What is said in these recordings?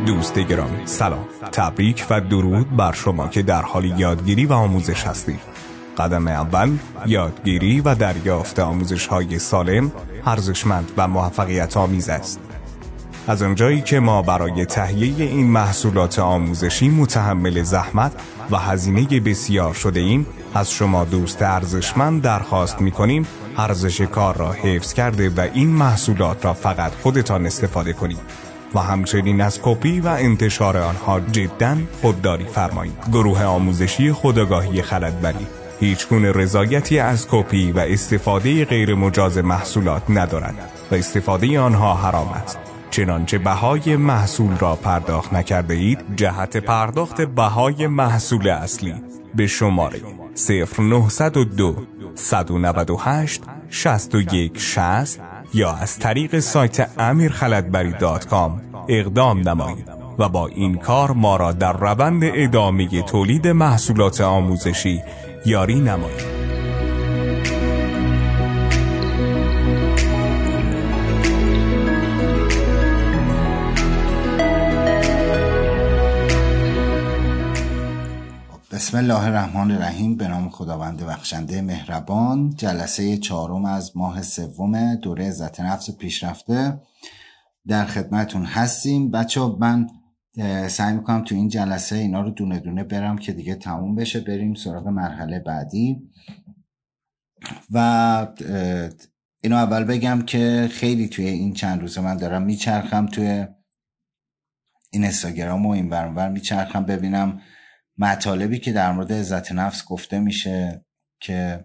دوست گرامی، سلام، تبریک و درود بر شما که در حال یادگیری و آموزش هستید. قدم اول یادگیری و دریافت آموزش‌های سالم، ارزشمند و موفقیت آمیز است. از آنجایی که ما برای تهیه این محصولات آموزشی متحمل زحمت و هزینه بسیار شده ایم، از شما دوست ارزشمند درخواست می‌کنیم ارزش کار را حفظ کرده و این محصولات را فقط خودتان استفاده کنید و همچنین از کپی و انتشار آنها جداً خودداری فرمایید. گروه آموزشی خودآگاهی خلدبری هیچگونه رضایتی از کپی و استفاده غیر مجاز محصولات ندارد و استفاده آنها حرام است. چنانچه بهای محصول را پرداخت نکرده اید، جهت پرداخت بهای محصول اصلی به شماره 0902 198 6160 یا از طریق سایت amirkhaladbari.com اقدام نمایید و با این کار ما را در روند ادامه تولید محصولات آموزشی یاری نمایید. بسم الله الرحمن الرحیم. به نام خداوند بخشنده مهربان. جلسه 4 از ماه 3 دوره عزت نفس پیشرفته در خدمتون هستیم. بچه‌ها من سعی میکنم تو این جلسه اینا رو دونه دونه برم که دیگه تموم بشه، بریم سراغ مرحله بعدی. و اینو اول بگم که خیلی توی این چند روزه من دارم میچرخم توی این اینستاگرام و این ور اون ور میچرخم ببینم مطالبی که در مورد عزت نفس گفته میشه، که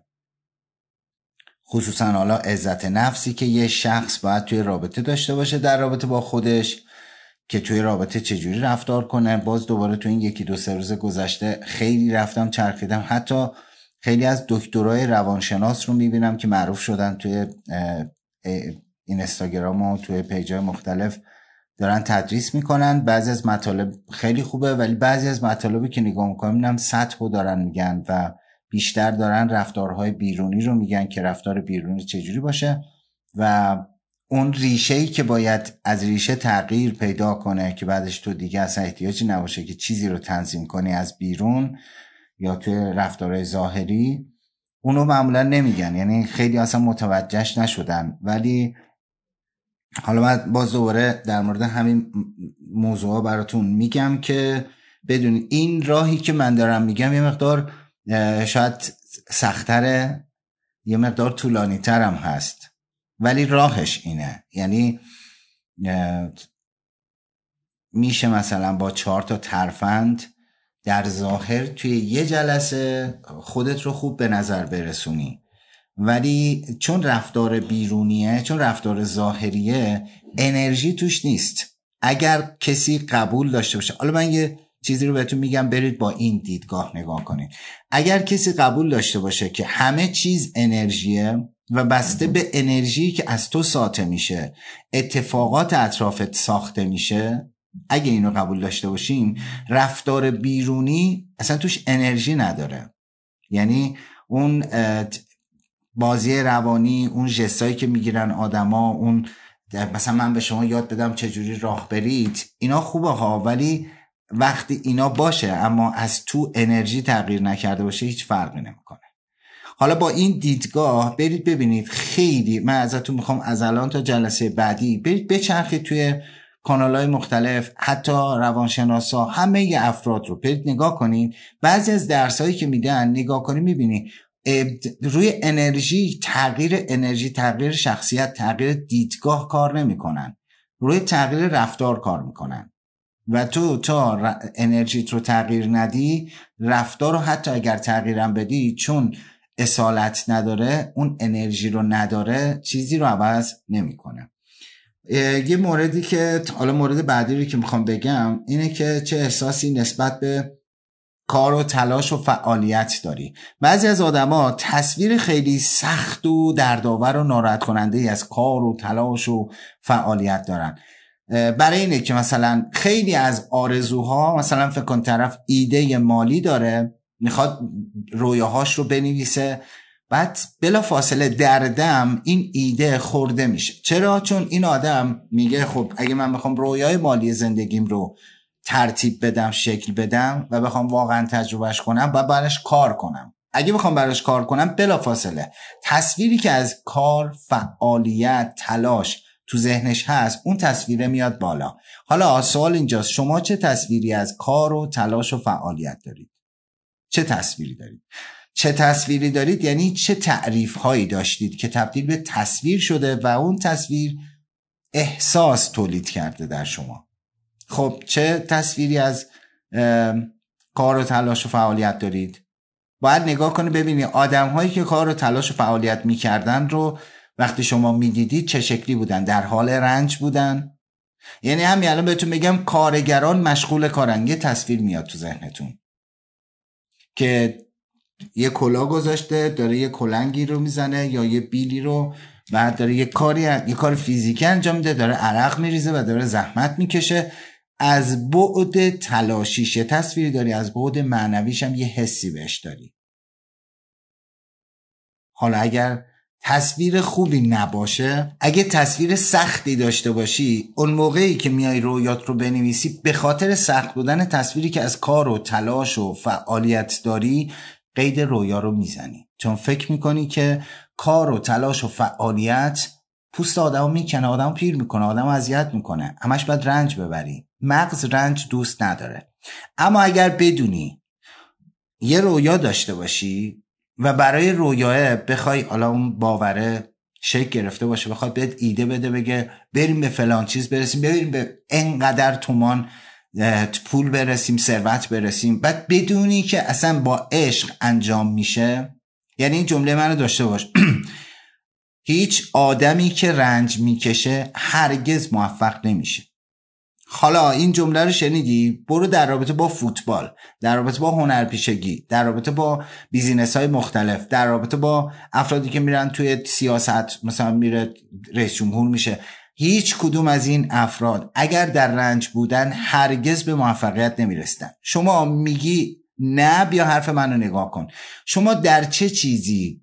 خصوصا حالا عزت نفسی که یه شخص باید توی رابطه داشته باشه در رابطه با خودش، که توی رابطه چجوری رفتار کنه. باز دوباره توی این 1-2 روز گذشته خیلی رفتم چرخیدم، حتی خیلی از دکترای روانشناس رو میبینم که معروف شدن توی اینستاگرام و توی پیجای مختلف دارن تدریس میکنن. بعضی از مطالب خیلی خوبه، ولی بعضی از مطالبی که نگاه میکنم میبینم سطحو دارن میگن و بیشتر دارن رفتارهای بیرونی رو میگن که رفتار بیرونی چجوری باشه و اون ریشه‌ای که باید از ریشه تغییر پیدا کنه که بعدش تو دیگه اصلا احتیاجی نباشه که چیزی رو تنظیم کنی از بیرون یا توی رفتارهای ظاهری، اونو معمولا نمیگن، یعنی خیلی اصلا متوجهش نشدن. ولی حالا من باز دوباره در مورد همین موضوعا براتون میگم که بدون این راهی که من دارم میگم یه مقدار شاید سخت‌تره، یه مقدار طولانی ترم هست، ولی راهش اینه. یعنی میشه مثلا با 4 ترفند در ظاهر توی یه جلسه خودت رو خوب به نظر برسونی، ولی چون رفتار بیرونیه، چون رفتار ظاهریه، انرژی توش نیست. اگر کسی قبول داشته باشه، حالا من یه چیزی رو بهتون میگم، برید با این دیدگاه نگاه کنید. اگر کسی قبول داشته باشه که همه چیز انرژیه و بسته به انرژی که از تو ساطع میشه اتفاقات اطرافت ساخته میشه، اگه اینو قبول داشته باشیم، رفتار بیرونی اصلا توش انرژی نداره. یعنی اون بازی روانی، اون جستایی که میگیرن آدما، اون مثلا من به شما یاد بدم چجوری راه برید، اینا خوبه ها، ولی وقتی اینا باشه اما از تو انرژی تغییر نکرده باشه هیچ فرقی نمیکنه. حالا با این دیدگاه برید ببینید، خیلی من ازتون میخوام از الان تا جلسه بعدی برید بچرخید توی کانال‌های مختلف، حتی روانشناسا، همه ی افراد رو برید نگاه کنید. بعضی از درسایی که میدن نگاه کنید میبینید روی انرژی، تغییر شخصیت، تغییر دیدگاه کار نمیکنن، روی تغییر رفتار کار میکنن. و تو تا انرژیت رو تغییر ندی، رفتار رو حتی اگر تغییرم بدی، چون اصالت نداره، اون انرژی رو نداره، چیزی رو عوض نمیکنه. یه موردی که حالا مورد بعدی رو که میخوام بگم اینه که چه احساسی نسبت به کار و تلاش و فعالیت داری. بعضی از آدما تصویر خیلی سخت و دردآور و ناراحت کننده از کار و تلاش و فعالیت دارن. برای اینه که مثلا خیلی از آرزوها، مثلا فکر کن طرف ایده مالی داره، میخواد رویاهاش رو بنویسه، بعد بلا فاصله دردم این ایده خورده میشه. چرا؟ چون این آدم میگه خب اگه من بخوام رویای مالی زندگیم رو ترتیب بدم، شکل بدم و بخوام واقعا تجربهش کنم، باید براش کار کنم. اگه بخوام براش کار کنم، بلا فاصله تصویری که از کار، فعالیت، تلاش تو ذهنش هست، اون تصویره میاد بالا. حالا سوال اینجاست، شما چه تصویری از کار و تلاش و فعالیت دارید؟ چه تصویری دارید؟ چه تصویری دارید یعنی چه تعریف هایی داشتید که تبدیل به تصویر شده و اون تصویر احساس تولید کرده در شما. خب چه تصویری از کار و تلاش و فعالیت دارید؟ باید نگاه کنید ببینید آدم هایی که کار و تلاش و فعالیت میکردن رو وقتی شما میدیدید چه شکلی بودن؟ در حال رنج بودن؟ یعنی همین الان بهتون بگم کارگران مشغول کارن، یه تصویر میاد تو ذهنتون که یه کلاه گذاشته، داره یه کلنگی رو میزنه یا یه بیلی رو، بعد داره یه کار فیزیکی انجام میده، داره عرق میریزه و داره زحمت میکشه. از بعد تلاشیش یه تصویری داری، از بعد معنویش هم یه حسی بهش داری. حالا اگر تصویر خوبی نباشه، اگه تصویر سختی داشته باشی، اون موقعی که میای رویات رو بنویسی به خاطر سخت بودن تصویری که از کار و تلاش و فعالیت داری قید رویا رو میزنی، چون فکر میکنی که کار و تلاش و فعالیت پوست آدمو میکنه، آدمو پیر میکنه، آدمو اذیت میکنه، همش باید رنج ببری. مغز رنج دوست نداره. اما اگر بدونی یه رویا داشته باشی و برای رویاه بخوای، حالا اون باوره شکل گرفته باشه، بخواد بهت ایده بده، بگه بریم به فلان چیز برسیم، بریم به انقدر تومان پول برسیم، ثروت برسیم، بعد بدونی که اصلا با عشق انجام میشه. یعنی این جمله منو داشته باش هیچ آدمی که رنج میکشه هرگز موفق نمیشه. حالا این جمله رو شنیدی؟ برو در رابطه با فوتبال، در رابطه با هنرپیشگی، در رابطه با بیزینس های مختلف، در رابطه با افرادی که میرن توی سیاست، مثلا میره رئیس جمهور میشه، هیچ کدوم از این افراد اگر در رنج بودن هرگز به موفقیت نمیرسیدن. شما میگی نه، بیا حرف منو نگاه کن. شما در چه چیزی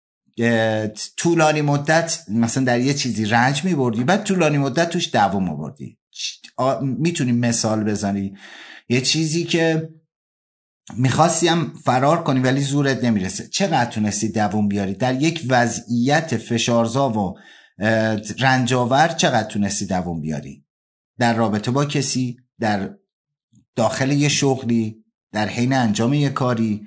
طولانی مدت مثلا در یه چیزی رنج میبردی، بعد طولانی مدت توش دوام آوردی؟ میتونی مثال بزنی؟ یه چیزی که میخواستی هم فرار کنی ولی زورت نمیرسه، چقدر تونستی دوام بیاری؟ در یک وضعیت فشارزا و رنجاور چقدر تونستی دوام بیاری؟ در رابطه با کسی، در داخل یه شغلی، در حین انجام یه کاری،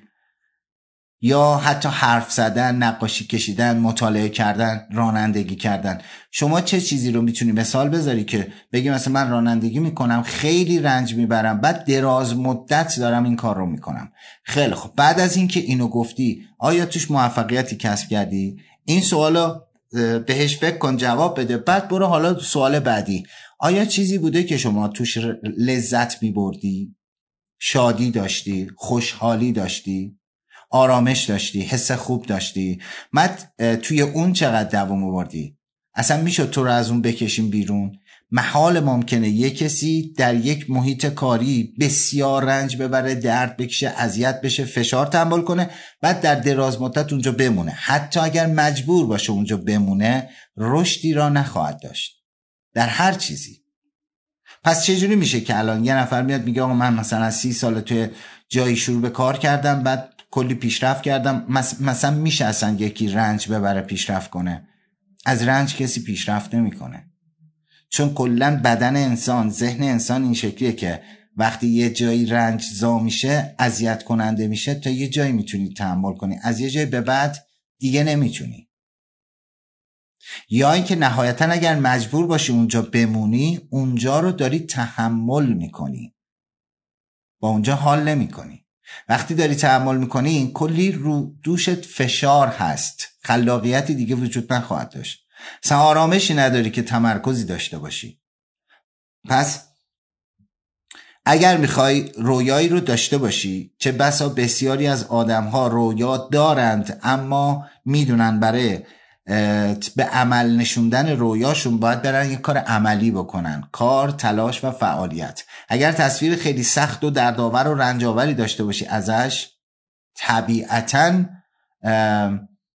یا حتی حرف زدن، نقاشی کشیدن، مطالعه کردن، رانندگی کردن. شما چه چیزی رو میتونی مثال بذاری که بگی مثلا من رانندگی میکنم، خیلی رنج میبرم، بعد دراز مدت دارم این کار رو میکنم. خیلی خب، بعد از اینکه اینو گفتی آیا توش موفقیتی کسب کردی؟ این سوالو بهش فکر کن، جواب بده، بعد برو حالا سوال بعدی. آیا چیزی بوده که شما توش لذت میبردی، شادی داشتی، خوشحالی داشتی، آرامش داشتی، حس خوب داشتی؟ توی اون چقدر دوام آوردی؟ اصلا میشد تو رو از اون بکشیم بیرون؟ محال ممکنه یک کسی در یک محیط کاری بسیار رنج ببره، درد بکشه، اذیت بشه، فشار تحمل کنه، بعد در دراز مدت اونجا بمونه. حتی اگر مجبور باشه اونجا بمونه، رشدی را نخواهد داشت در هر چیزی. پس چجوری میشه که الان یه نفر میاد میگه آقا من مثلا 30 سال توی جایی شروع به کار کردم، بعد کلی پیشرفت کردم؟ مثلا میشه اصلا یکی رنج ببره پیشرفت کنه؟ از رنج کسی پیشرفت نمیکنه، چون کلا بدن انسان، ذهن انسان این شکلیه که وقتی یه جایی رنج زا میشه، اذیت کننده میشه، تا یه جایی میتونی تحمل کنی، از یه جایی به بعد دیگه نمیتونی. یا اینکه نهایتا اگر مجبور باشی اونجا بمونی، اونجا رو داری تحمل میکنی، با اونجا حال نمیکنی. وقتی داری تحمل میکنی کلی رو دوشت فشار هست، خلاقیتی دیگه وجود نخواهد داشت، اصلا آرامشی نداری که تمرکزی داشته باشی. پس اگر میخوای رویایی رو داشته باشی، چه بسا بسیاری از آدمها رویا دارند اما میدونن برای به عمل نشوندن رویاشون باید برن یک کار عملی بکنن، کار، تلاش و فعالیت. اگر تصویر خیلی سخت و دردآور و رنجاوری داشته باشی ازش، طبیعتاً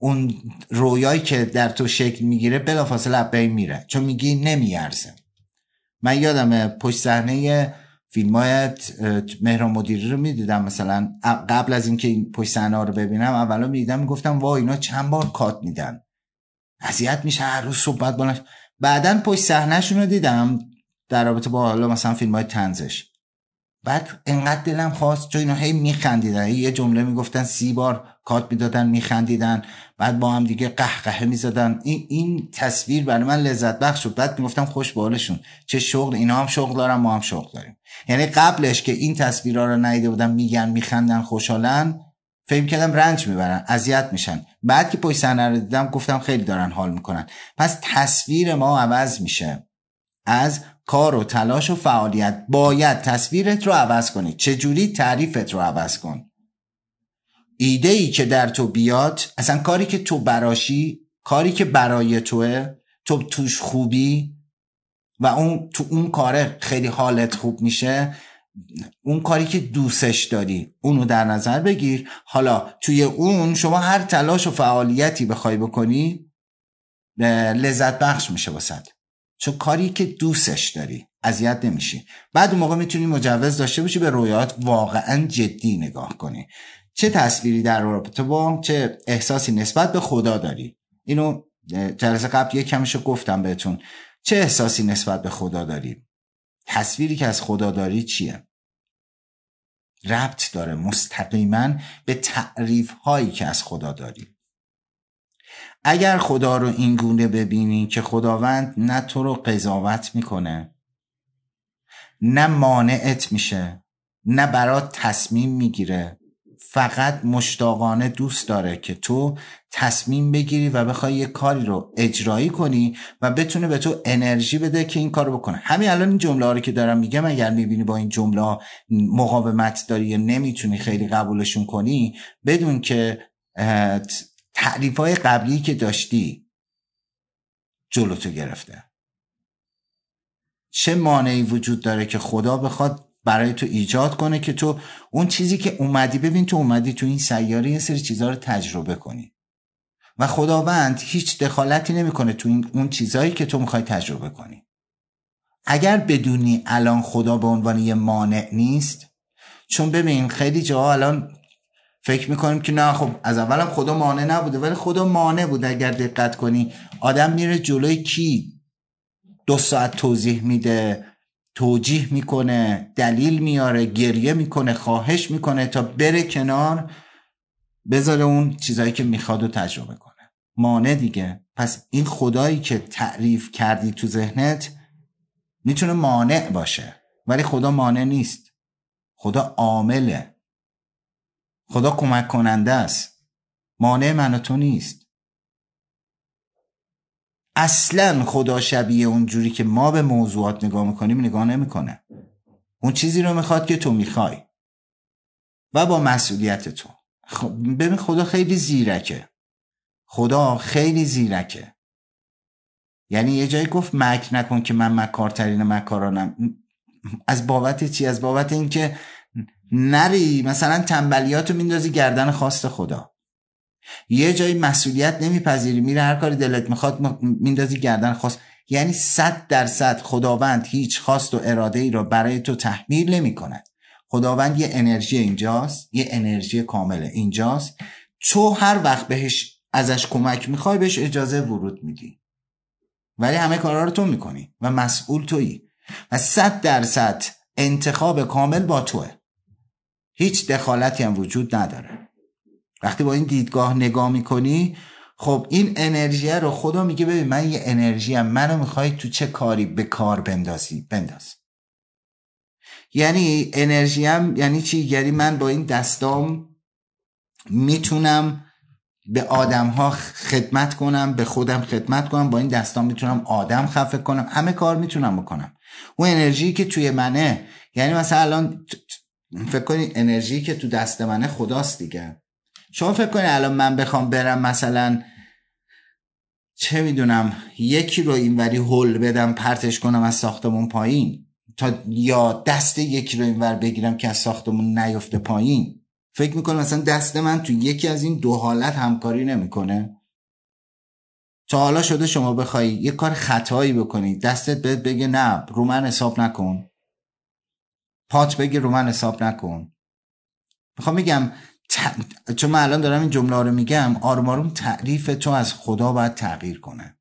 اون رویایی که در تو شکل میگیره بلافاصله از بین میره، چون میگی نمیارزه. من یادم پشت صحنه فیلم‌های مهران مدیری رو میدیدم، مثلا قبل از اینکه این پشت صحنه رو ببینم اولا میدیدم میگفتم وای اینا چند بار کات میدن، اذیت میشه هر روز صحبت بلند. بعدن پشت صحنه‌شون رو دیدم در رابطه با حالا مثلا فیلم‌های طنزش، بعد انقدر دلم خواست، چون اینا هی میخندیدن، یه جمله میگفتن 30 بار کات میدادن میخندیدن، بعد با هم دیگه قهقه میزدن. این تصویر برای من لذت بخش شد. بعد میگفتم خوش به حالشون، چه شغل، اینا هم شغل دارن ما هم شغل داریم. یعنی قبلش که این تصویرها رو ندیده بودم میگن میخندن خوشحالن، فکر کردم رنج میبرن اذیت میشن. بعد که پشت صحنه رو دیدم گفتم خیلی دارن حال میکنن. پس تصویر ما عوض میشه از کار و تلاش و فعالیت. باید تصویرت رو عوض کنی. چجوری؟ تعریفت رو عوض کن. ایده ای که در تو بیاد، اصلا کاری که تو براشی، کاری که برای توه، تو توش خوبی و اون تو اون کاره خیلی حالت خوب میشه، اون کاری که دوستش داری اونو در نظر بگیر. حالا توی اون شما هر تلاش و فعالیتی بخوای بکنی لذت بخش میشه واسد، چون کاری که دوستش داری اذیت نمیشی. بعد اون موقع میتونی مجوز داشته باشی به رویات واقعا جدی نگاه کنی. چه تصویری در رابطه با چه احساسی نسبت به خدا داری. اینو جلسه قبل یک کمشو گفتم بهتون. چه احساسی نسبت به خدا داری؟ تصویری که از خدا داری چیه؟ ربط داره مستقیما به تعریف هایی که از خدا داری. اگر خدا رو این گونه ببینی که خداوند نه تو رو قضاوت میکنه، نه مانعت میشه، نه برات تصمیم میگیره، فقط مشتاقانه دوست داره که تو تصمیم بگیری و بخوای یه کاری رو اجرایی کنی و بتونه به تو انرژی بده که این کار رو بکنه. همین الان این جمله ها رو که دارم میگم اگر میبینی با این جمله ها مقاومت داری یا نمیتونی خیلی قبولشون کنی، بدون که تعریف‌های قبلی که داشتی جلوتو گرفته. چه مانعی وجود داره که خدا بخواد برای تو ایجاد کنه که تو اون چیزی که اومدی، ببین تو اومدی تو این سیاره یه سری چیزها رو تجربه کنی و خداوند هیچ دخالتی نمیکنه تو اون چیزایی که تو میخوای تجربه کنی. اگر بدونی الان خدا به عنوان یه مانع نیست، چون ببین خیلی جاها الان فکر میکنیم که نه خب از اولم خدا مانع نبوده، ولی خدا مانع بود. اگر دقت کنی آدم میره جلوی کی 2 ساعت توضیح میده، توجیه میکنه، دلیل میاره، گریه میکنه، خواهش میکنه تا بره کنار بذاره اون چیزایی که میخواد و تجربه کنه. مانع دیگه. پس این خدایی که تعریف کردی تو ذهنت میتونه مانع باشه، ولی خدا مانع نیست. خدا عامله، خدا کمک کننده است، مانع من و تو نیست. اصلا خدا شبیه اونجوری که ما به موضوعات نگاه میکنیم نگاه نمیکنه. اون چیزی رو میخواد که تو میخوای و با مسئولیت تو. ببین خدا خیلی زیرکه. خدا خیلی زیرکه. یعنی یه جایی گفت مکر نکن که من مکارترین مکارانم. از بابت چی؟ از بابت این که نری مثلا تنبلیاتو میندازی گردن خواست خدا. یه جایی مسئولیت نمیپذیری، میره هر کاری دلت میخواد میندازی گردن خواست. یعنی 100% خداوند هیچ خواست و اراده ای رو برای تو تحمیل نمی کند. خداوند یه انرژی اینجاست، یه انرژی کامله اینجاست. تو هر وقت بهش ازش کمک میخوای بهش اجازه ورود میدی، ولی همه کارا رو تو میکنی و مسئول تویی و 100% انتخاب کامل با توه. هیچ دخالتی هم وجود نداره. وقتی با این دیدگاه نگاه میکنی، خب این انرژی رو خدا میگه ببین من یه انرژی هم، منو میخوای تو چه کاری به کار بنداز. یعنی انرژی هم یعنی چی؟ یعنی من با این دستام میتونم به آدم ها خدمت کنم، به خودم خدمت کنم، با این دستام میتونم آدم خفه کنم، همه کار میتونم بکنم. اون انرژی که توی منه، یعنی مثلا الان فکر کنی انرژی که تو دست منه خداست دیگه. شما فکر کنی الان من بخوام برم مثلا چه میدونم یکی رو اینوری هول بدم پرتش کنم از ساختمون پایین، تا یا دست یکی رو اینور بگیرم که از ساختمون نیفته پایین، فکر میکنه مثلا دست من تو یکی از این دو حالت همکاری نمیکنه؟ تا حالا شده شما بخوای یه کار خطایی بکنی دستت بهت بگه نه رو من حساب نکن، پات بگه رو من حساب نکن؟ میخوام بگم چون من الان دارم این جمله رو میگم، آروم آروم تعریف تو از خدا باید تغییر کنه،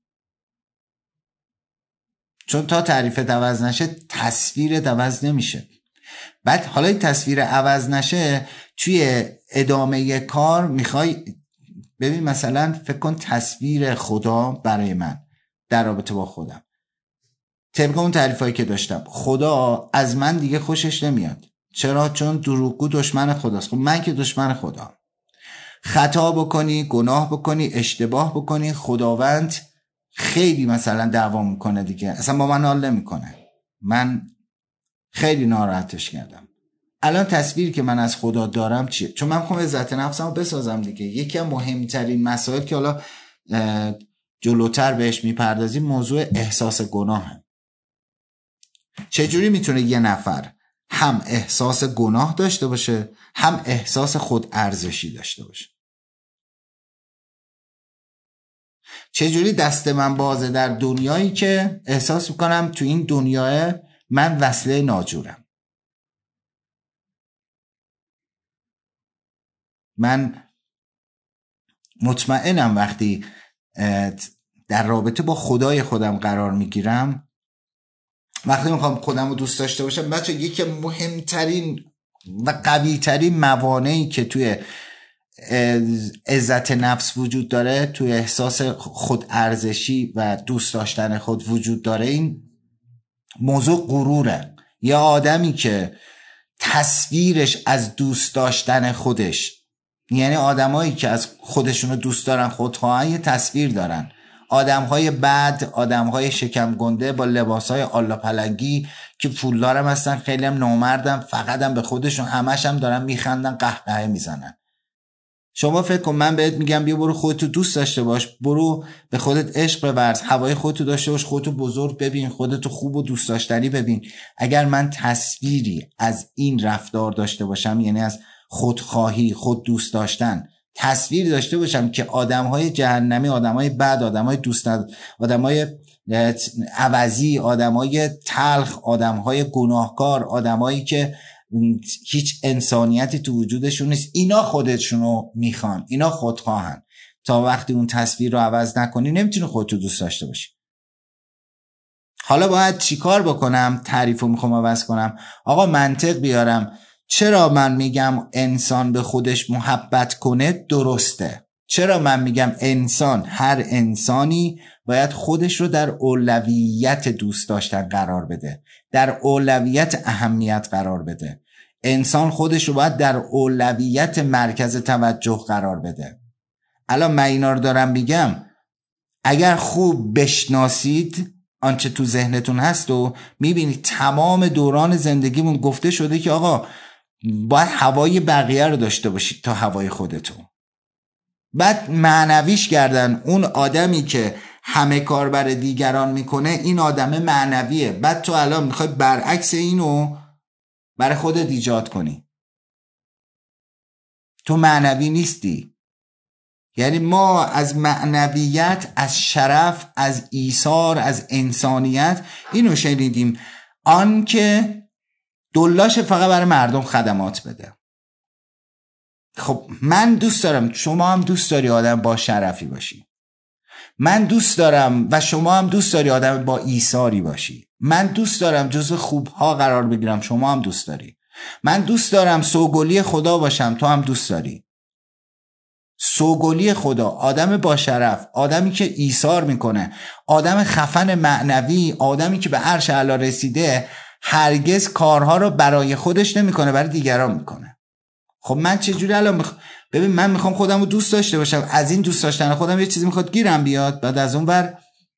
چون تا تعریفت عوض نشه تصویرت عوض نمیشه. بعد حالا این تصویر عوض نشه، توی ادامه کار میخوای ببین مثلا فکر کن تصویر خدا برای من در رابطه با خودم، طبق اون تعریفایی که داشتم، خدا از من دیگه خوشش نمیاد. چرا؟ چون دروغگو دشمن خداست. خب من که دشمن خدا، خطا بکنی، گناه بکنی، اشتباه بکنی، خداوند خیلی مثلا دعوا میکنه دیگه، اصلا با من حال نمیکنه، من خیلی ناراحتش کردم. الان تصویری که من از خدا دارم چیه؟ چون من میخوام عزت نفسم رو بسازم دیگه. یکی از مهمترین مسائل که حالا جلوتر بهش میپردازیم موضوع احساس گناهه. چجوری میتونه یه نفر هم احساس گناه داشته باشه هم احساس خود ارزشی داشته باشه؟ چجوری دست من بازه در دنیایی که احساس میکنم تو این دنیای من وسیله ناجورم؟ من مطمئنم وقتی در رابطه با خدای خودم قرار میگیرم، وقتی میخوام خودم رو دوست داشته باشم، بچه یکی مهمترین و قویترین موانعی که توی عزت نفس وجود داره، توی احساس خود ارزشی و دوست داشتن خود وجود داره، این موضوع غروره. یه آدمی که تصویرش از دوست داشتن خودش، یعنی آدمایی که از خودشونو دوست دارن، خودخواهان، یه تصویر دارن، آدمهای بد، آدمهای شکم گنده با لباسهای آلا پلنگی که پولدارم هستن، خیلی هم نامردن، فقط هم به خودشون، همش هم دارن میخندن، قهقه میزنن. شما فکر کن من بهت میگم بیا برو خودتو دوست داشته باش، برو به خودت عشق بورز، هوای خودتو داشته باش، خودتو بزرگ ببین، خودتو خوب و دوست داشتنی ببین. اگر من تصویری از این رفتار داشته باشم، یعنی از خودخواهی، خود دوست داشتن تصویری داشته باشم که آدمهای جهنمی، آدمهای بد، آدمهای دوست نداشتن، آدمهای عوضی، آدمهای تلخ، آدمهای گناهکار، آدمایی که هیچ انسانیتی تو وجودشون نیست، اینا خودشونو میخوان، اینا خودخواهن، تا وقتی اون تصویر رو عوض نکنی نمیتونی خودتو دوست داشته باشی. حالا باید چیکار بکنم؟ تعریفو میخوام عوض کنم. آقا منطق بیارم. چرا من میگم انسان به خودش محبت کنه درسته؟ چرا من میگم انسان، هر انسانی باید خودش رو در اولویت دوست داشتن قرار بده، در اولویت اهمیت قرار بده. انسان خودش رو باید در اولویت مرکز توجه قرار بده. الان من اینا رو دارم میگم، اگر خوب بشناسید آنچه تو ذهنتون هست و میبینید تمام دوران زندگیمون گفته شده که آقا باید هوای بقیه رو داشته باشید تا هوای خودتون. بعد معنویش کردن اون آدمی که همه کار برای دیگران میکنه، این آدم معنویه. بعد تو الان میخوای برعکس اینو برای خودت ایجاد کنی. تو معنوی نیستی. یعنی ما از معنویت، از شرف، از ایثار، از انسانیت اینو شنیدیم، آن که دلاش فقط برای مردم خدمات بده. خب من دوست دارم شما هم دوست داری آدم با شرفی باشی، من دوست دارم و شما هم دوست داری آدم با ایثاری باشی، من دوست دارم جزو خوبها قرار بگیرم، شما هم دوست داری، من دوست دارم سوگلی خدا باشم، تو هم دوست داری. سوگلی خدا، آدم با شرف، آدمی که ایثار میکنه، آدم خفن معنوی، آدمی که به عرش اعلی رسیده، هرگز کارها رو برای خودش نمیکنه، برای دیگران میکنه. خب من چجوری الان ببین من میخوام خودم رو دوست داشته باشم، از این دوست داشتن خودم یه چیزی میخواد گیرم بیاد، بعد از اون ور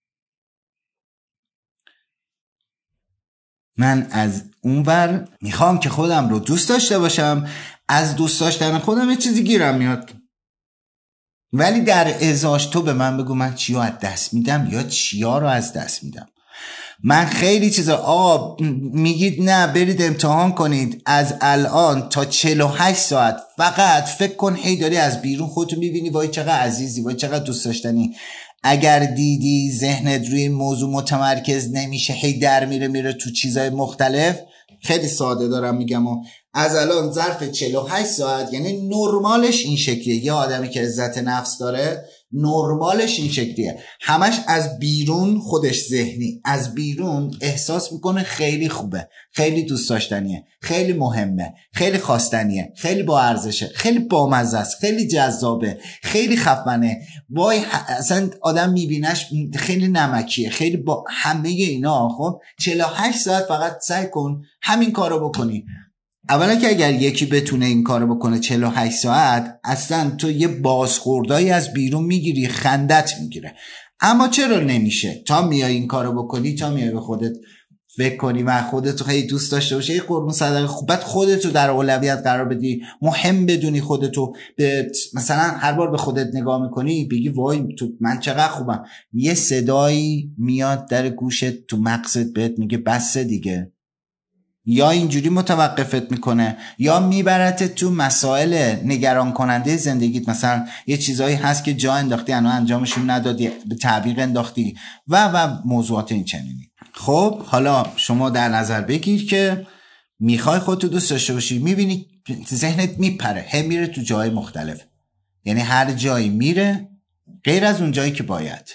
من از اون ور میخوام که خودم رو دوست داشته باشم، از دوست داشتن خودم یه چیزی گیرم میاد. ولی در ازاش تو به من بگو من چیا از دست میدم یا چیا رو از دست میدم. من خیلی چیزا میگید نه برید امتحان کنید از الان تا 48 ساعت فقط فکر کن، هی داری از بیرون خودتو میبینی، وای چقدر عزیزی، وای چقدر دوست داشتنی. اگر دیدی ذهنت روی این موضوع متمرکز نمیشه، هی در میره تو چیزای مختلف. خیلی ساده دارم میگم از الان ظرف 48 ساعت، یعنی نرمالش این شکلیه. یه آدمی که عزت نفس داره نرمالش این شکلیه، همش از بیرون خودش ذهنی، از بیرون احساس میکنه خیلی خوبه، خیلی دوست داشتنیه، خیلی مهمه، خیلی خواستنیه، خیلی با ارزشه، خیلی بامزه است، خیلی جذابه، خیلی خفنه، وای اصلا آدم میبینش خیلی نمکیه، خیلی با همه اینا. خب 48 ساعت فقط سعی کن همین کارو بکنی. اولا که اگر یکی بتونه این کارو بکنه 48 ساعت، اصلا تو یه بازخوردایی از بیرون میگیری، خندت میگیره. اما چرا نمیشه؟ تا میای این کارو بکنی، تا میای به خودت فکر کنی و خودتو خیلی دوست داشته باشی، یه قربون صدقه خوبت خودتو در اولویت قرار بدی، مهم بدونی خودتو. مثلا هر بار به خودت نگاه میکنی بگی وای تو من چقدر خوبم، یه صدایی میاد در گوشت تو مغزت بهت میگه بس دیگه، یا اینجوری متوقفت میکنه یا میبرت تو مسائل نگران کننده زندگیت. مثلا یه چیزایی هست که جا انداختی انا انجامشون ندادی، به تعویق انداختی و موضوعات این چنینی. خب حالا شما در نظر بگیر که میخوای خودتو دوست داشته باشی، میبینی ذهنت میپره، هم میره تو جای مختلف، یعنی هر جایی میره غیر از اون جایی که باید.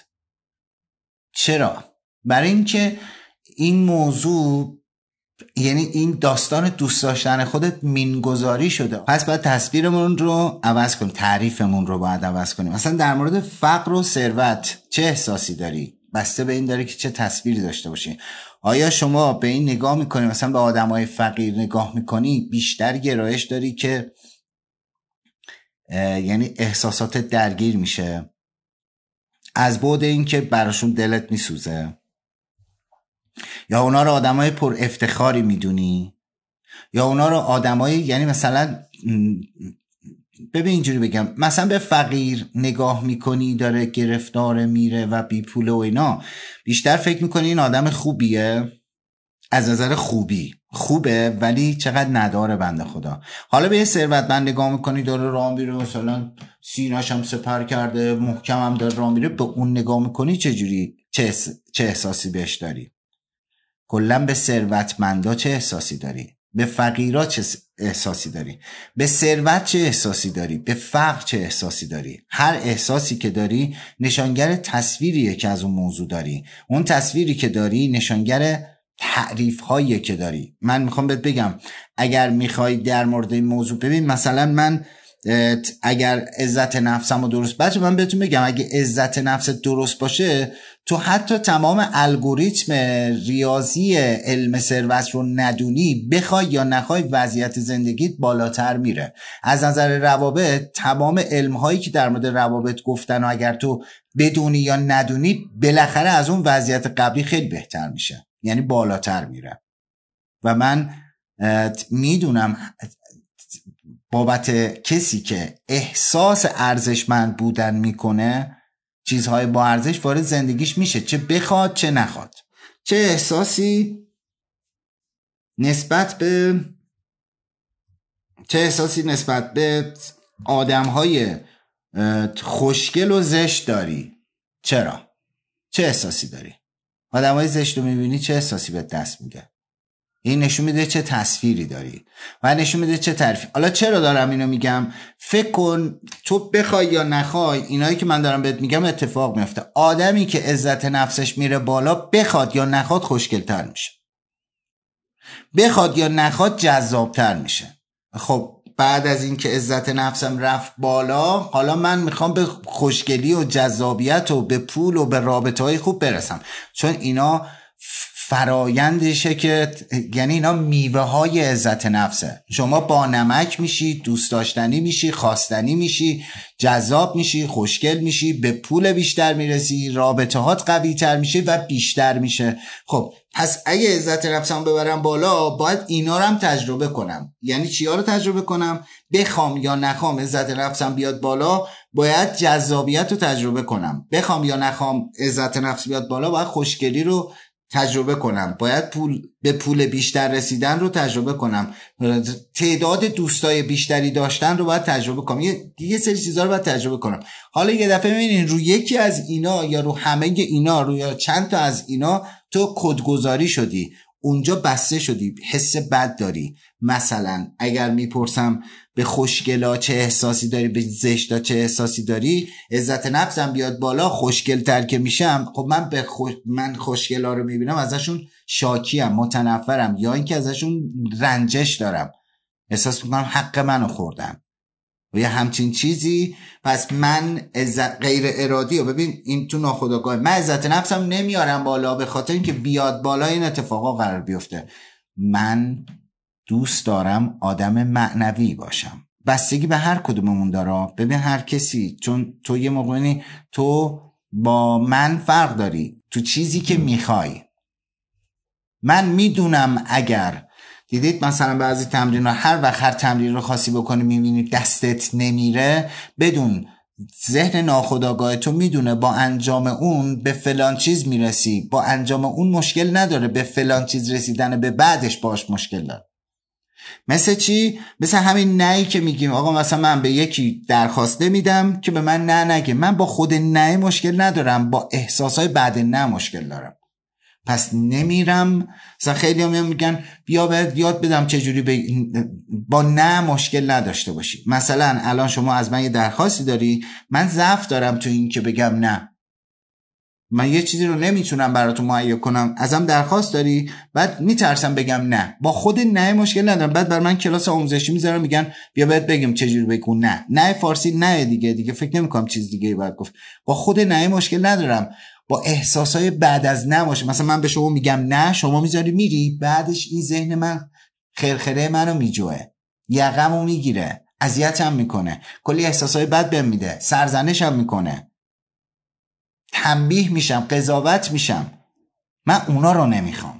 چرا؟ برای اینکه این موضوع، یعنی این داستان دوست داشتن خودت مینگذاری شده. پس باید تصویرمون رو عوض کنیم، تعریفمون رو باید عوض کنیم. مثلا در مورد فقر و ثروت چه احساسی داری؟ بسته به این داره که چه تصویری داشته باشی. آیا شما به این نگاه میکنی، مثلا به آدمای فقیر نگاه میکنی، بیشتر گرایش داری که یعنی احساسات درگیر میشه از بعد این که براشون دلت میسوزه، یا اونا رو آدمای پر افتخاری میدونی، یا اونا رو آدمای، یعنی مثلا ببین اینجوری بگم، مثلا به فقیر نگاه میکنی داره گرفتار میره و بی پوله و اینا، بیشتر فکر میکنی این آدم خوبیه، از نظر خوبی خوبه ولی چقدر نداره بنده خدا. حالا به یه ثروتمند نگاه میکنی داره راه میره، مثلا سینه‌ش هم سپر کرده، محکم هم داره راه میره، به اون نگاه میکنی چجوری، چه احساسی بهش داری؟ کلا به ثروتمندا چه احساسی داری؟ به فقیرا چه احساسی داری؟ به ثروت چه احساسی داری؟ به فقر چه احساسی داری؟ هر احساسی که داری نشانگر تصویریه که از اون موضوع داری. اون تصویری که داری نشانگر تعریف هایی که داری. من میخوام بهت بگم اگر میخوای در مورد این موضوع، ببین مثلا من اگر عزت نفسم رو درست، بچه من بهتون بگم اگه عزت نفس درست باشه، تو حتی تمام الگوریتم ریاضی علم ثروت رو ندونی، بخوای یا نخوای وضعیت زندگیت بالاتر میره. از نظر روابط، تمام علم هایی که در مورد روابط گفتن و اگر تو بدونی یا ندونی، بالاخره از اون وضعیت قبلی خیلی بهتر میشه، یعنی بالاتر میره. و من میدونم بابت کسی که احساس ارزشمند بودن میکنه، چیزهای با ارزش وارد زندگیش میشه، چه بخواد چه نخواد. چه احساسی نسبت به آدمهای خوشگل و زشت داری؟ چرا؟ چه احساسی داری؟ آدمهای زشت رو میبینی چه احساسی به دست میده؟ این نشون میده چه تصویری داری و نشون میده چه تعریفی. حالا چرا دارم اینو میگم؟ فکر کن تو بخوای یا نخوای اینایی که من دارم بهت میگم اتفاق میفته. آدمی که عزت نفسش میره بالا، بخواد یا نخواد خوشگل‌تر میشه، بخواد یا نخواد جذابتر میشه. خب بعد از این که عزت نفسم رفت بالا، حالا من میخوام به خوشگلی و جذابیت و به پول و به رابطه‌های خوب برسم، چون اینا فرایندشه که، یعنی اینا میوه های عزت نفسه. شما با نمک میشی، دوست داشتنی میشی، خواستنی میشی، جذاب میشی، خوشگل میشی، به پول بیشتر میرسی، رابطه هات قوی تر میشه و بیشتر میشه. خب پس اگه عزت نفسم ببرم بالا، باید اینا رو هم تجربه کنم. یعنی چیا رو تجربه کنم؟ بخوام یا نخوام عزت نفسم بیاد بالا، باید جذابیت رو تجربه کنم. بخوام یا نخوام عزت نفس بیاد بالا، باید خوشگلی رو تجربه کنم، باید به پول بیشتر رسیدن رو تجربه کنم، تعداد دوستای بیشتری داشتن رو باید تجربه کنم، یه سری چیزا رو باید تجربه کنم. حالا یه دفعه ببینین رو یکی از اینا یا رو همه اینا رو یا چند تا از اینا تو کدگذاری شدی، اونجا بسته شدی، حس بد داری. مثلا اگر میپرسم به خوشگلا چه احساسی داری، به زشتا چه احساسی داری، عزت نفسم بیاد بالا، خوشگل تر که میشم، خب من خوشگلا رو میبینم ازشون شاکیم، متنفرم، یا اینکه ازشون رنجش دارم، احساس میکنم حق منو خوردن و یه همچین چیزی. پس من غیر ارادی، و ببین این تو ناخودآگاه، من عزت نفسم نمیارم بالا به خاطر اینکه بیاد بالا این اتفاقا قرار بیفته. من دوست دارم آدم معنوی باشم، بستگی به هر کدوممون داره. ببین هر کسی، چون تو یه موقعی تو با من فرق داری تو چیزی که میخوای. من میدونم اگر دیدید مثلا بعضی تمرین ها هر تمرین رو خاصی بکنی میبینید دستت نمیره، بدون ذهن ناخودآگاه تو میدونه با انجام اون به فلان چیز میرسی، با انجام اون مشکل نداره، به فلان چیز رسیدن به بعدش باش مشکل داره. مثل چی؟ مثل همین نهی که میگیم آقا مثلا من به یکی درخواست نمیدم که به من نه نگه، من با خود نه مشکل ندارم، با احساسای بعد نه مشکل دارم. پس نمیرم. مثلا خیلی هم میگن بیا باید یاد بدم چجوری با نه مشکل نداشته باشی. مثلا الان شما از من یه درخواستی داری، من ضعف دارم تو این که بگم نه، من یه چیزی رو نمیتونم براتون مهیا کنم، ازم درخواست داری، بعد میترسم بگم نه، با خود نه مشکل ندارم. بعد بر من کلاس آموزشی میذارم میگن بیا باید بگم چجوری بگو نه فارسی نه دیگه فکر نمیکنم چیز دیگه باید گفت. با خود نه مشکل ندارم، با احساسای بعد از نه باشه. مثلا من به شما میگم نه، شما میذاری میری، بعدش این ذهن من خرخره منو میجوه، یقمو میگیره، اذیتم میکنه، کلی احساسای بد بهم میده، سرزنشم میکنه، تنبیه میشم، قضاوت میشم. من اونا رو نمیخوام.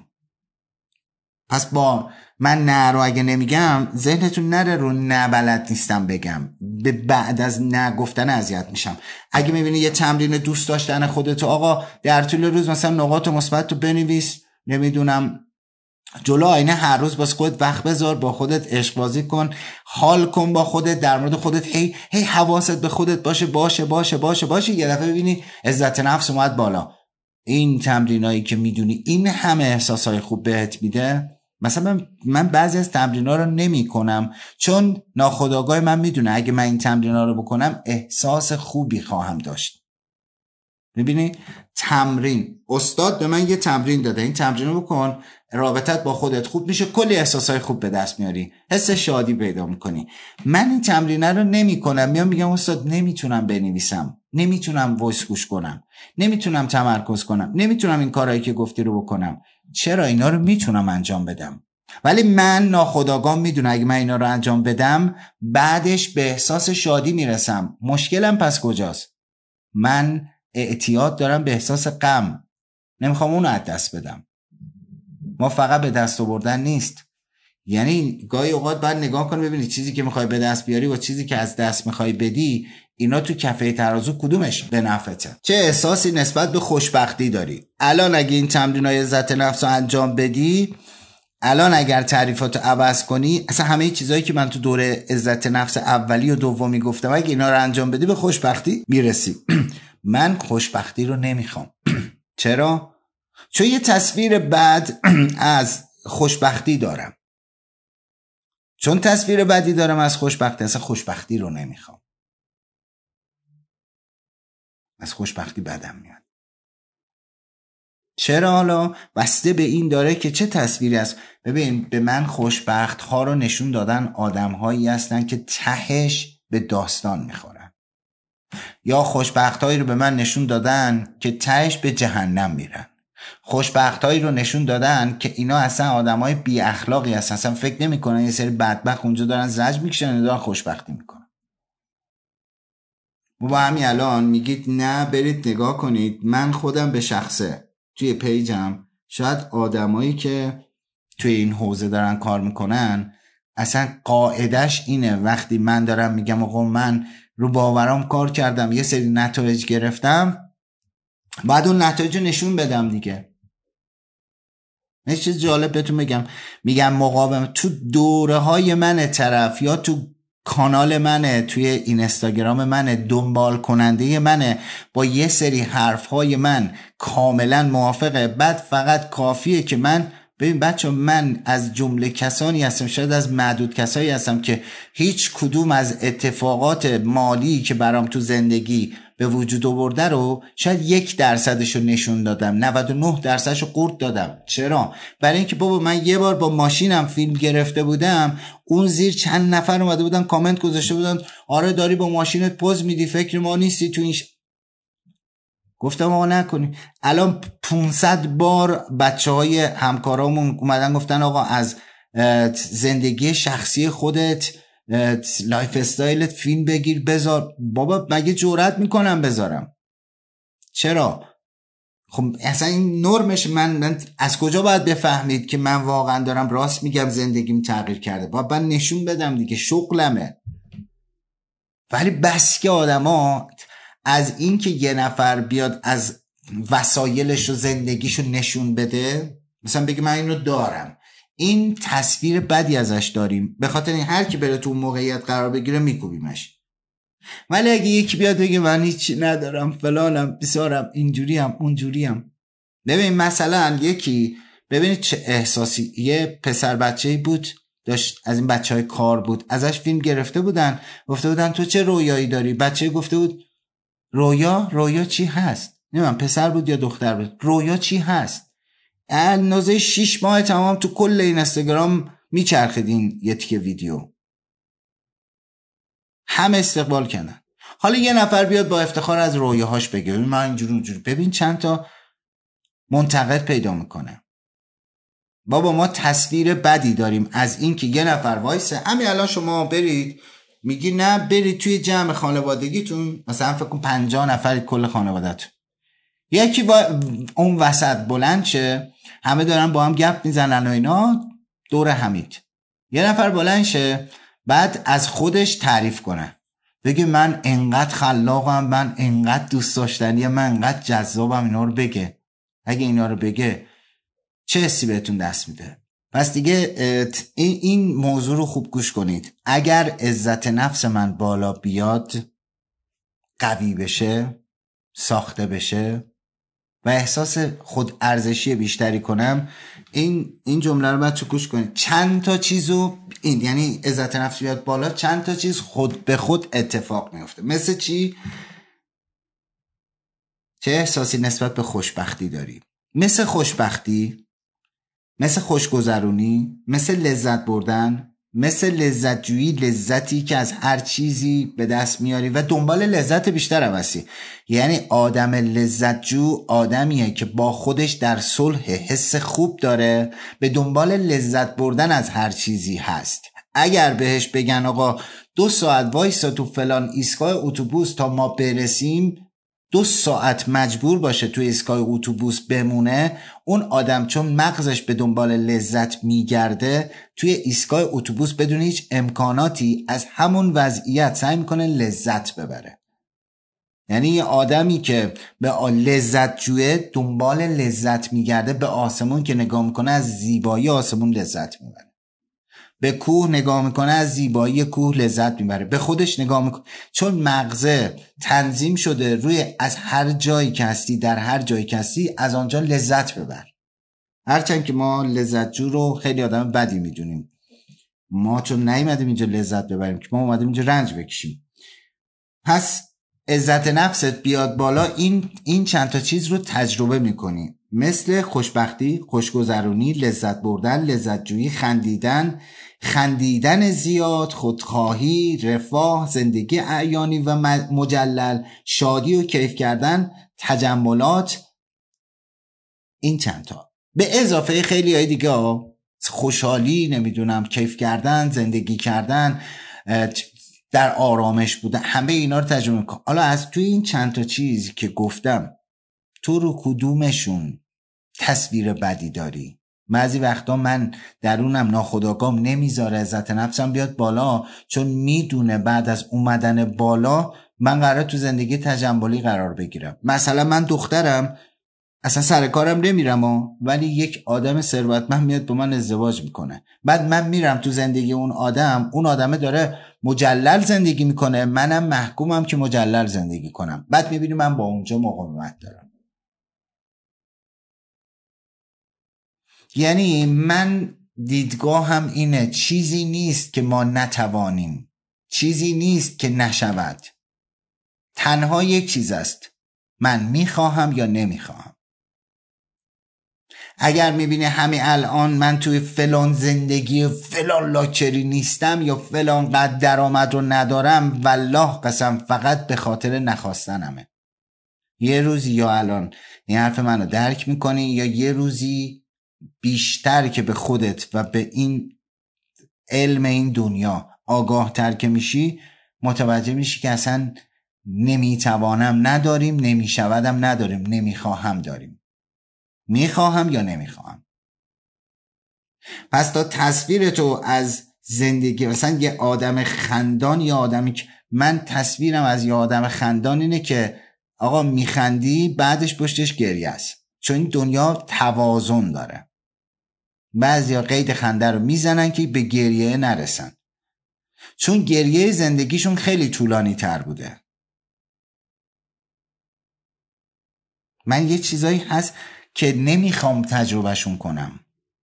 پس با من نه رو اگه نمیگم، ذهنتون نره رو نه بلد نیستم بگم، به بعد از نه گفتن اذیت میشم. اگه میبینی یه تمرین دوست داشتن خودتو، آقا در طول روز مثلا نقاط مثبت تو بنویس، نمیدونم جلو آینه هر روز باز خودت وقت بذار، با خودت عشق بازی کن، حال کن با خودت، در مورد خودت هی حواست به خودت باشه. یه دفعه ببینی عزت نفس اومد بالا. این تمرینایی که میدونی این همه احساسای خوب بهت میده. مثلا من بعضی از تمرینا رو نمی کنم چون ناخودآگاه من میدونه اگه من این تمرینا رو بکنم احساس خوبی خواهم داشت. میبینی تمرین، استاد به من یه تمرین داده، این تمرین رو بکن، رابطت با خودت خوب میشه، کلی احساسای خوب به دست میاری، حس شادی پیدا میکنی. من این تمرین رو نمی کنم، میگم استاد نمیتونم بنویسم، نمیتونم وایس گوش کنم، نمیتونم تمرکز کنم، نمیتونم این کارهایی که گفتی رو بکنم. چرا؟ اینا رو میتونم انجام بدم، ولی من ناخودآگاه میدونه اگه من اینا رو انجام بدم بعدش به احساس شادی میرسم. مشکلم پس کجاست؟ من اعتیاد دارم به احساس غم، نمیخوام اونو از دست بدم. ما فقط به دست آوردن نیست، یعنی گاهی اوقات باید نگاه کنی ببینی چیزی که میخوای به دست بیاری و چیزی که از دست میخوای بدی، اینا تو کفه ترازو کدومش به نفعته؟ چه احساسی نسبت به خوشبختی داری؟ الان اگه این تمرینای عزت نفس رو انجام بدی، الان اگر تعریفاتو عوض کنی، اصلا همه چیزایی که من تو دوره عزت نفس اولی و دومی گفتم اگه اینا رو انجام بدی به خوشبختی میرسی. من خوشبختی رو نمیخوام. چرا؟ چون یه تصویر بد از خوشبختی دارم، چون تصویر بدی دارم از خوشبختی، اصلا خوشبختی رو نمیخوام. از خوشبختی بدم میاد. چرا؟ حالا بسته به این داره که چه تصویری است. ببین به من خوشبخت ها رو نشون دادن آدم هایی هستن که تهش به داستان میخورن، یا خوشبخت هایی رو به من نشون دادن که تهش به جهنم میرن. خوشبخت هایی رو نشون دادن که اینا اصلا آدم های بی اخلاقی هستن، اصلا فکر نمی کنن یه سری بدبخت اونجا دارن زجر میکشن، دارن خوشبختی میکنن. و با همین الان میگید نه برید نگاه کنید، من خودم به شخصه توی پیجم شاید آدمایی که توی این حوزه دارن کار میکنن اصلا قاعدش اینه وقتی من دارم میگم آقا من رو باورام کار کردم یه سری نتایج گرفتم، بعد اون نتایج رو نشون بدم دیگه. یه چیز جالب بهتون بگم، میگم مقاومت تو دوره های من طرف یا تو کانال منه، توی اینستاگرام منه، دنبال کننده منه، با یه سری حرف های من کاملا موافقه. بعد فقط کافیه که من ببین بچه، من از جمله کسانی هستم، شاید از معدود کسایی هستم که هیچ کدوم از اتفاقات مالی که برام تو زندگی به وجود آورده رو شاید 1% رو نشون دادم، 99% رو قورت دادم. چرا؟ برای اینکه بابا من یه بار با ماشینم فیلم گرفته بودم، اون زیر چند نفر اومده بودن کامنت گذاشته بودن آره داری با ماشینت پوز میدی، فکر ما نیستی تو این گفتم آقا نکنی. الان 500 بار بچه های همکارامون اومدن گفتن آقا از زندگی شخصی خودت، لایف استایلت فیلم بگیر بذار. بابا مگه جرئت میکنم بذارم؟ چرا؟ خب اصلا این نرمش. من از کجا باید بفهمید که من واقعا دارم راست میگم زندگیم تغییر کرده؟ باید من نشون بدم دیگه، شغلمه. ولی بس که آدما از این که یه نفر بیاد از وسایلش و زندگیشو نشون بده، مثلا بگه من اینو دارم، این تصویر بدی ازش داریم، به خاطر این هر کی بره تو موقعیت قرار بگیره میکوبیمش. ولی اگه یکی بیاد بگه من هیچی ندارم، فلانم، بسارم، اینجوریم اونجوریم. ببین مثلا یکی، ببینید چه احساسی، یه پسر بچه‌ای بود داشت، از این بچهای کار بود، ازش فیلم گرفته بودن، گفته بودن تو چه رویایی داری؟ بچه گفته بود رویا چی هست؟ نمیدونم پسر بود یا دختر بود. رویا چی هست؟ اندازه 6 ماه تمام تو کل این اینستاگرام میچرخید این یه تیکه ویدیو، همه استقبال کردن. حالا یه نفر بیاد با افتخار از رویاهاش بگه من اینجوری، ببین چند تا منتقد پیدا میکنه. بابا ما تصویر بدی داریم از این که یه نفر وایسه. همین الان شما برید میگی نه، برید توی جمع خانوادگیتون، مثلا فکر کن 50 نفر کل خانواده‌تون، یکی اون وسط بلند شه، همه دارن با هم گپ میزنن و اینا دور حمید، یه نفر بلند شه بعد از خودش تعریف کنه، بگه من انقدر خلاقم، من انقدر دوست داشتنیه، من انقدر جذابم، اینا رو بگه. اگه اینا رو بگه چه حسی بهتون دست میده؟ پس دیگه این موضوع رو خوب گوش کنید. اگر عزت نفس من بالا بیاد، قوی بشه، ساخته بشه و احساس خود ارزشی بیشتری کنم، این جمله رو بچه گوش کنید. چند تا چیزو این یعنی عزت نفس بیاد بالا، چند تا چیز خود به خود اتفاق میفته. مثل چی؟ چه احساسی نسبت به خوشبختی داری؟ مثل خوشبختی، مثل خوشگذرونی، مثل لذت بردن، مثل لذت جویی، لذتی که از هر چیزی به دست میاری و دنبال لذت بیشتر هستی. یعنی آدم لذت جو آدمیه که با خودش در صلح، حس خوب داره، به دنبال لذت بردن از هر چیزی هست. اگر بهش بگن آقا 2 ساعت وایسا تو فلان ایستگاه اتوبوس تا ما برسیم، 2 ساعت مجبور باشه توی ایستگاه اتوبوس بمونه، اون آدم چون مغزش به دنبال لذت میگرده، توی ایستگاه اتوبوس بدون هیچ امکاناتی از همون وضعیت سعی میکنه لذت ببره. یعنی یه آدمی که به لذت جوه، دنبال لذت میگرده، به آسمون که نگاه میکنه از زیبایی آسمون لذت میبره، به کوه نگاه میکنه از زیبایی کوه لذت میبره، به خودش نگاه میکنه، چون مغزه تنظیم شده روی از هر جایی که هستی، در هر جایی که هستی از آنجا لذت ببر. هرچند که ما لذت جو رو خیلی آدم بدی میدونیم، ما چون نیومدیم اینجا لذت ببریم، که ما اومدیم اینجا رنج بکشیم. پس عزت نفست بیاد بالا، این چند تا چیز رو تجربه میکنی، مثل خوشبختی، خوشگذرونی، لذت بردن، لذت جویی، خندیدن زیاد، خودخواهی، رفاه، زندگی اعیانی و مجلل، شادی و کیف کردن، تجملات. این چند تا به اضافه خیلی های دیگه، خوشحالی، نمیدونم کیف کردن، زندگی کردن، در آرامش بودن، همه اینا رو تجربه کن. حالا از توی این چند تا چیزی که گفتم، تو رو کدومشون تصویر بدی داری؟ بعضی وقتا من درونم ناخودآگاه نمیذاره عزت نفسم بیاد بالا، چون میدونه بعد از اومدن بالا من قراره تو زندگی تجملی قرار بگیرم. مثلا من دخترم اصلا سر کارم نمیرم ولی یک آدم ثروتمند میاد با من ازدواج میکنه، بعد من میرم تو زندگی اون آدمه داره مجلل زندگی میکنه، منم محکومم که مجلل زندگی کنم، بعد میبینی من با اونجا مقاومت دارم. یعنی من دیدگاهم اینه، چیزی نیست که ما نتوانیم، چیزی نیست که نشود، تنها یک چیز است، من میخواهم یا نمیخواهم. اگر میبینی همین الان من توی فلان زندگی فلان لاکچری نیستم یا فلان قدر درآمد رو ندارم، والله قسم فقط به خاطر نخواستنمه. یه روزی یا الان این حرف منو درک میکنی یا یه روزی بیشتر که به خودت و به این علم این دنیا آگاه تر که میشی، متوجه میشی که اصلا نمیتوانم نداریم، نمیشودم نداریم، نمیخواهم داریم. میخواهم یا نمیخواهم. پس تا تصویر تو از زندگی، مثلا یه آدم خندان یا آدمی که من تصویرم از یه آدم خندان اینه که آقا میخندی بعدش پشتش گریه است، چون این دنیا توازن داره. بعضیا قید خنده رو میزنن که به گریه نرسن، چون گریه زندگیشون خیلی طولانی تر بوده. من یه چیزایی هست که نمیخوام تجربهشون کنم،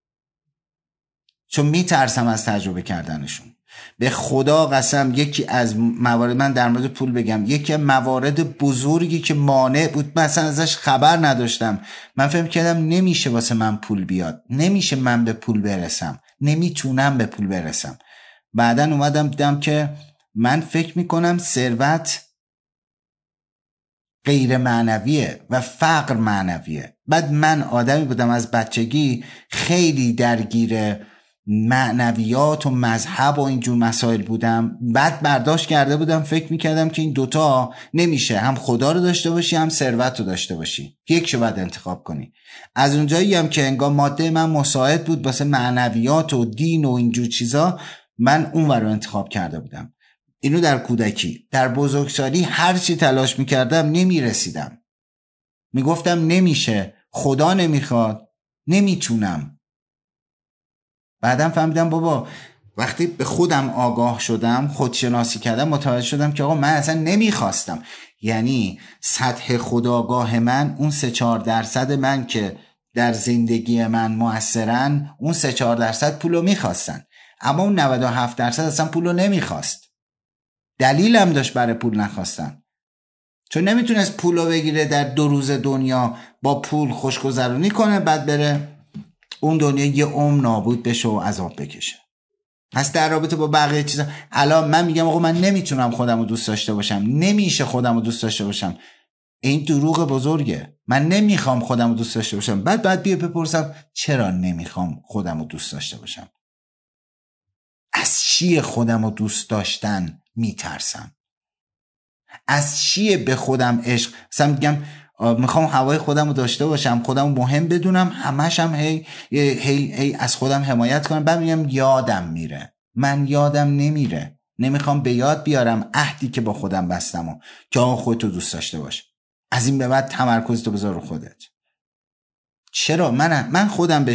چون میترسم از تجربه کردنشون. به خدا قسم یکی از موارد، من در مورد پول بگم، یکی از موارد بزرگی که مانع بود، مثلا ازش خبر نداشتم، من فهم کردم نمیشه واسه من پول بیاد، نمیشه من به پول برسم، نمیتونم به پول برسم. بعدن اومدم دیدم که من فکر میکنم ثروت غیر معنویه و فقر معنویه. بعد من آدمی بودم از بچگی خیلی درگیر معنویات و مذهب و اینجور مسائل بودم، بعد برداشت کرده بودم، فکر میکردم که این دوتا نمیشه، هم خدا رو داشته باشی هم ثروت رو داشته باشی، یکشو باید انتخاب کنی. از اونجایی هم که انگار ماده من مساعد بود واسه معنویات و دین و اینجور چیزا، من اون رو انتخاب کرده بودم. اینو در کودکی. در بزرگسالی هر چی تلاش میکردم نمیرسیدم، میگفتم نمیشه، خدا نمیخواد، نمیتونم. بعدم فهمیدم بابا، وقتی به خودم آگاه شدم، خودشناسی کردم، متوجه شدم که آقا من اصلا نمیخواستم. یعنی سطح خودآگاه من، اون 3-4% من که در زندگی من مؤثرن، اون 3-4% پولو میخواستن، اما اون 97% اصلا پولو نمیخواست. دلیلم داشت برای پول نخواستن، چون نمیتونست پولو بگیره در 2 روز دنیا با پول خوشگذرونی کنه، بعد بره اون دنیا یه عمر نابود بشه و عذاب بکشه. پس در رابطه با بقیه چیزا الان من میگم آقا من نمیتونم خودم رو دوست داشته باشم، نمیشه خودم رو دوست داشته باشم، این دروغ بزرگه. من نمیخوام خودم رو دوست داشته باشم، بعد بیا بپرسم چرا نمیخوام خودم رو دوست داشته باشم؟ از چیه خودم رو دوست داشتن میترسم؟ از چیه به خودم عشق؟ مثلا میگم میخوام هوای خودم رو داشته باشم، خودم رو مهم بدونم، همش هم هی از خودم حمایت کنم، بعد میگم یادم میره. من یادم نمیره، نمیخوام به یاد بیارم عهدی که با خودم بستم و که آقا خودتو دوست داشته باش، از این به بعد تمرکزتو بذار رو خودت. چرا؟ من خودم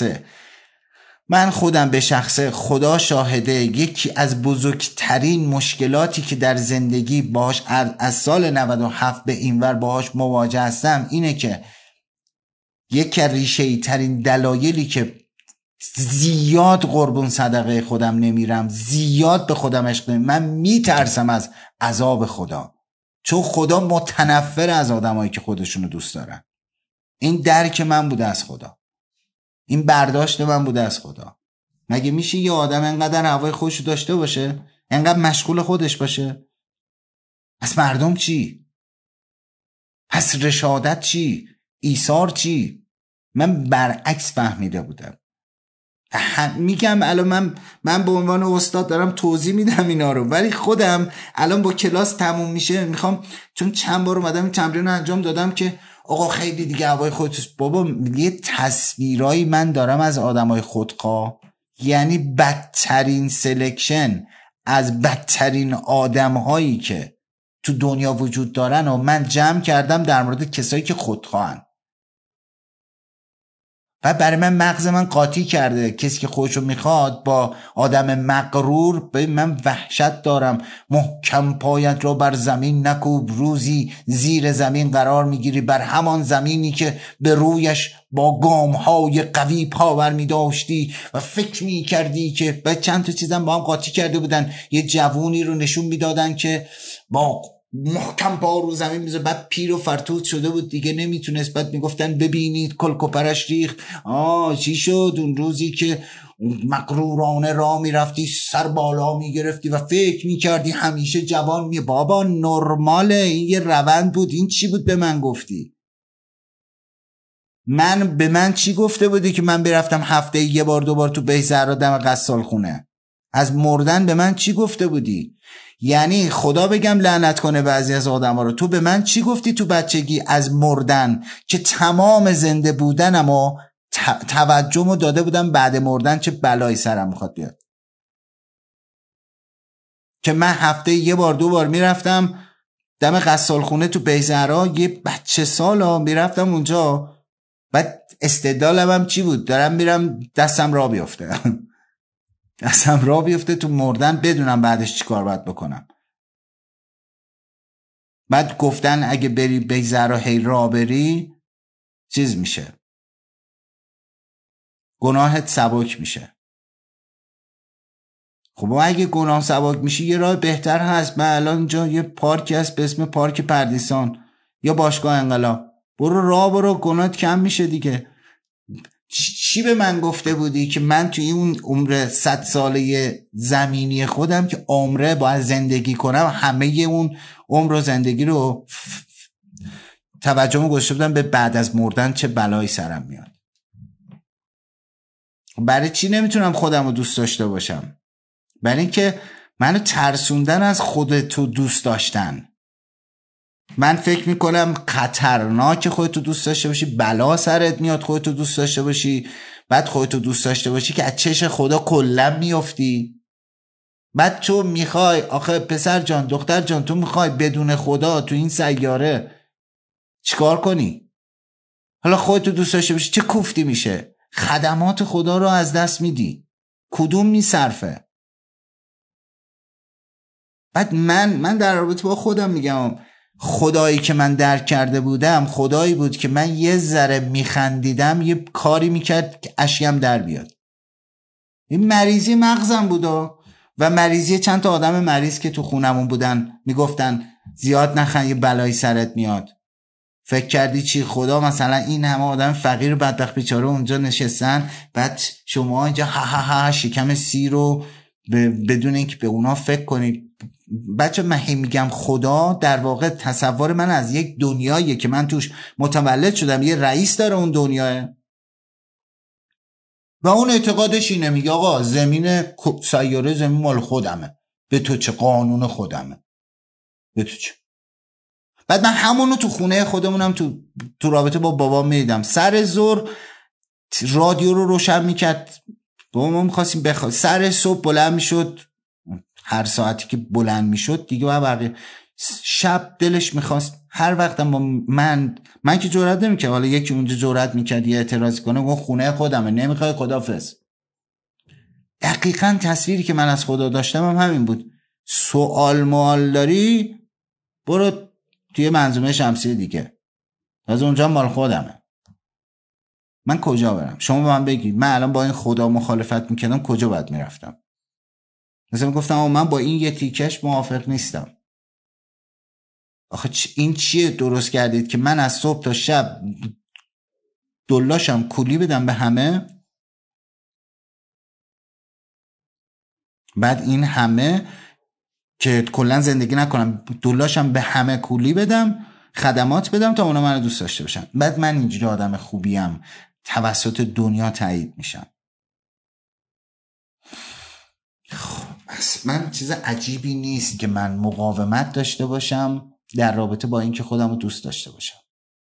به شخصه خدا شاهده، یکی از بزرگترین مشکلاتی که در زندگی باهاش از سال 97 به اینور باهاش مواجه هستم اینه که یکی از ریشه‌ای ترین دلایلی که زیاد قربون صدقه خودم نمیرم، زیاد به خودم عشق نمیرم، من میترسم از عذاب خدا، چون خدا متنفر از آدمایی که خودشونو دوست دارن. این درک من بوده از خدا، این برداشت من بوده از خدا. مگه میشه یه آدم انقدر هوای خودشو داشته باشه، انقدر مشغول خودش باشه؟ پس مردم چی؟ پس رشادت چی؟ ایثار چی؟ من برعکس فهمیده بودم. میگم الان من به عنوان استاد دارم توضیح میدم اینا رو، ولی خودم الان با کلاس تموم میشه میخوام، چون چند بار اومدم این تمرین رو انجام دادم که آقا خیلی دیگه هوای خودت، بابا یه تصویرایی من دارم از آدمای خودخواه، یعنی بدترین سلکشن از بدترین آدمهایی که تو دنیا وجود دارن و من جمع کردم در مورد کسایی که خودخواهن. بعد برای من مغز من قاطی کرده. کسی که خودشو میخواد با آدم مغرور، به من وحشت دارم. محکم پایت را بر زمین نکوب، روزی زیر زمین قرار میگیری، بر همان زمینی که به رویش با گامهای قوی پاور میداشتی و فکر میکردی که. بعد چند تا چیزم با هم قاطی کرده بودن. یه جوونی رو نشون میدادن که با محکم پا رو زمین میزه، بعد پیر و فرتوت شده بود دیگه نمیتونست. بعد میگفتن ببینید کلکوپرش ریخت. چی شد اون روزی که مغرورانه راه میرفتی، سر بالا میگرفتی و فکر میکردی همیشه جوان بابا نرماله، این یه روند بود. این چی بود به من گفتی؟ به من چی گفته بودی که من برفتم هفته یه بار دو بار تو بهزهرا دم غسال خونه؟ از مردن به من چی گفته بودی؟ یعنی خدا بگم لعنت کنه بعضی از آدم ها رو. تو به من چی گفتی تو بچگی از مردن؟ که تمام زنده بودنم و توجهمو داده بودم بعد مردن چه بلایی سرم میخواد بیاد. که من هفته یه بار دو بار میرفتم دم غسال خونه تو بهزهرا، یه بچه سالا میرفتم اونجا. بعد استدلالم هم چی بود؟ دارم میرم دستم را بیفته دستم را بیفته تو مردن، بدونم بعدش چی کار باید بکنم. بعد گفتن اگه بری بهزهرا هی را بری چیز میشه، گناهت سبک میشه. خب اگه گناه سبک میشه یه راه بهتر هست. من الان اینجا یه پارکی هست به اسم پارک پردیسان یا باشگاه انقلاب، برو گناهت کم میشه دیگه. چی به من گفته بودی که من توی اون عمر 100 ساله زمینی خودم که عمره باید زندگی کنم، همه اون عمر و زندگی رو توجهمو گذاشته بودم به بعد از مردن چه بلایی سرم میاد؟ برای چی نمیتونم خودم رو دوست داشته باشم؟ برای اینکه منو ترسوندن از خودتو دوست داشتن. من فکر میکنم خطرناک خودتو دوست داشته باشی، بلا سرت میاد خودتو دوست داشته باشی. بعد خودتو دوست داشته باشی که از چش خدا کلا میافتی. بعد تو میخوای، آخه پسر جان دختر جان، تو میخوای بدون خدا تو این سیاره چیکار کنی؟ حالا خودتو دوست داشته باشی چه کوفتی میشه؟ خدمات خدا رو از دست میدی، کدوم میصرفه؟ بعد من در رابطه با خودم میگم خدایی که من درک کرده بودم خدایی بود که من یه ذره میخندیدم یه کاری میکرد که اشکم در بیاد. این مریضی مغزم بودا و مریضی چند تا آدم مریض که تو خونمون بودن میگفتن زیاد نخند یه بلایی سرت میاد. فکر کردی چی خدا مثلا این همه آدم فقیر بدبخت بیچاره اونجا نشستن، بعد شما اینجا ها ها ها شکم سی رو بدون اینکه به اونا فکر کنید. بچه من میگم خدا در واقع تصور من از یک دنیاییه که من توش متولد شدم، یه رئیس داره اون دنیاه و اون اعتقادش اینه، میگه آقا زمین سیاره زمین مال خودمه، به تو چه، قانون خودمه، به تو چه. بعد من همونو تو خونه خودمونم تو رابطه با بابا میدم. سر ظهر رادیو رو روشن میکرد، بابا ما میخواستیم سر صبح بلند میشد، هر ساعتی که بلند میشد دیگه بقیه شب دلش میخواست هر وقتم با من که جرئت نمیکرد، حالا یکی اونجا جرئت میکرد یه اعتراض کنه، اون خونه خودمه نمیخوای خدافظ. دقیقاً تصویری که من از خدا داشتم هم همین بود. سوال موال داری برو توی منظومه شمسی دیگه، از اونجا مال خودمه، من کجا برم؟ شما به من بگید من الان با این خدا مخالفت میکردم کجا باید میرفتم؟ مثلا گفتم من با این یه تیکش موافق نیستم. آخه این چیه درست کردید که من از صبح تا شب دلاشم کولی بدم به همه، بعد این همه که کلا زندگی نکنم دلاشم به همه کولی بدم، خدمات بدم تا اونا منو دوست داشته باشن، بعد من اینجوری آدم خوبیم توسط دنیا تایید میشم. خب من چیز عجیبی نیست که من مقاومت داشته باشم در رابطه با اینکه خودم رو دوست داشته باشم.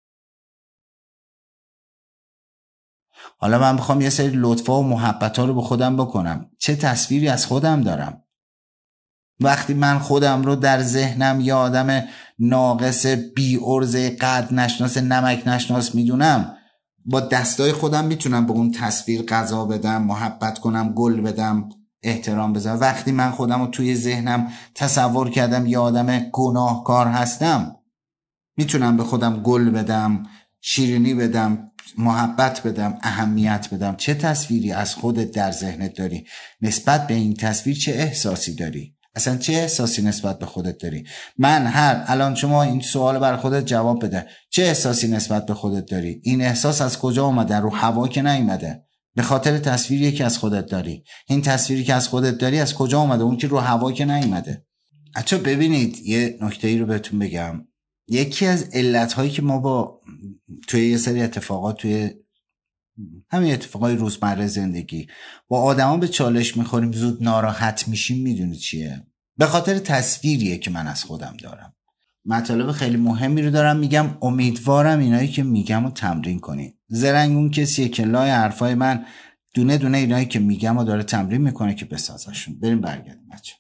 حالا من بخوام یه سری لطفا و محبت‌ها رو به خودم بکنم، چه تصویری از خودم دارم؟ وقتی من خودم رو در ذهنم یه آدم ناقص بی ارزه قد نشناس نمک نشناس میدونم، با دستای خودم میتونم به اون تصویر غذا بدم، محبت کنم، گل بدم، احترام بذارم. وقتی من خودم رو توی ذهنم تصور کردم یه آدم گناهکار هستم، میتونم به خودم گل بدم، شیرینی بدم، محبت بدم، اهمیت بدم. چه تصویری از خودت در ذهنت داری؟ نسبت به این تصویر چه احساسی داری؟ اصلا چه احساسی نسبت به خودت داری؟ الان شما این سوال برای خودت جواب بده. چه احساسی نسبت به خودت داری؟ این احساس از کجا اومده؟ رو هوا که نیومده، به خاطر تصویری که از خودت داری. این تصویری که از خودت داری از کجا اومده؟ اون که رو هوا که نیومده. بچه‌ها ببینید یه نکته‌ای رو بهتون بگم. یکی از علت‌هایی که ما با توی یه سری اتفاقات، توی همین اتفاقای روزمره زندگی، با آدما به چالش میخوریم، زود ناراحت میشیم، میدونی چیه؟ به خاطر تصویریه که من از خودم دارم. مطالب خیلی مهمی رو دارم میگم، امیدوارم اینایی که میگم رو تمرین کنید. زرنگ اون کسیه که لای حرفای من دونه دونه اینایی که میگم رو داره تمرین میکنه که بسازشون. بریم برگردیم بچه.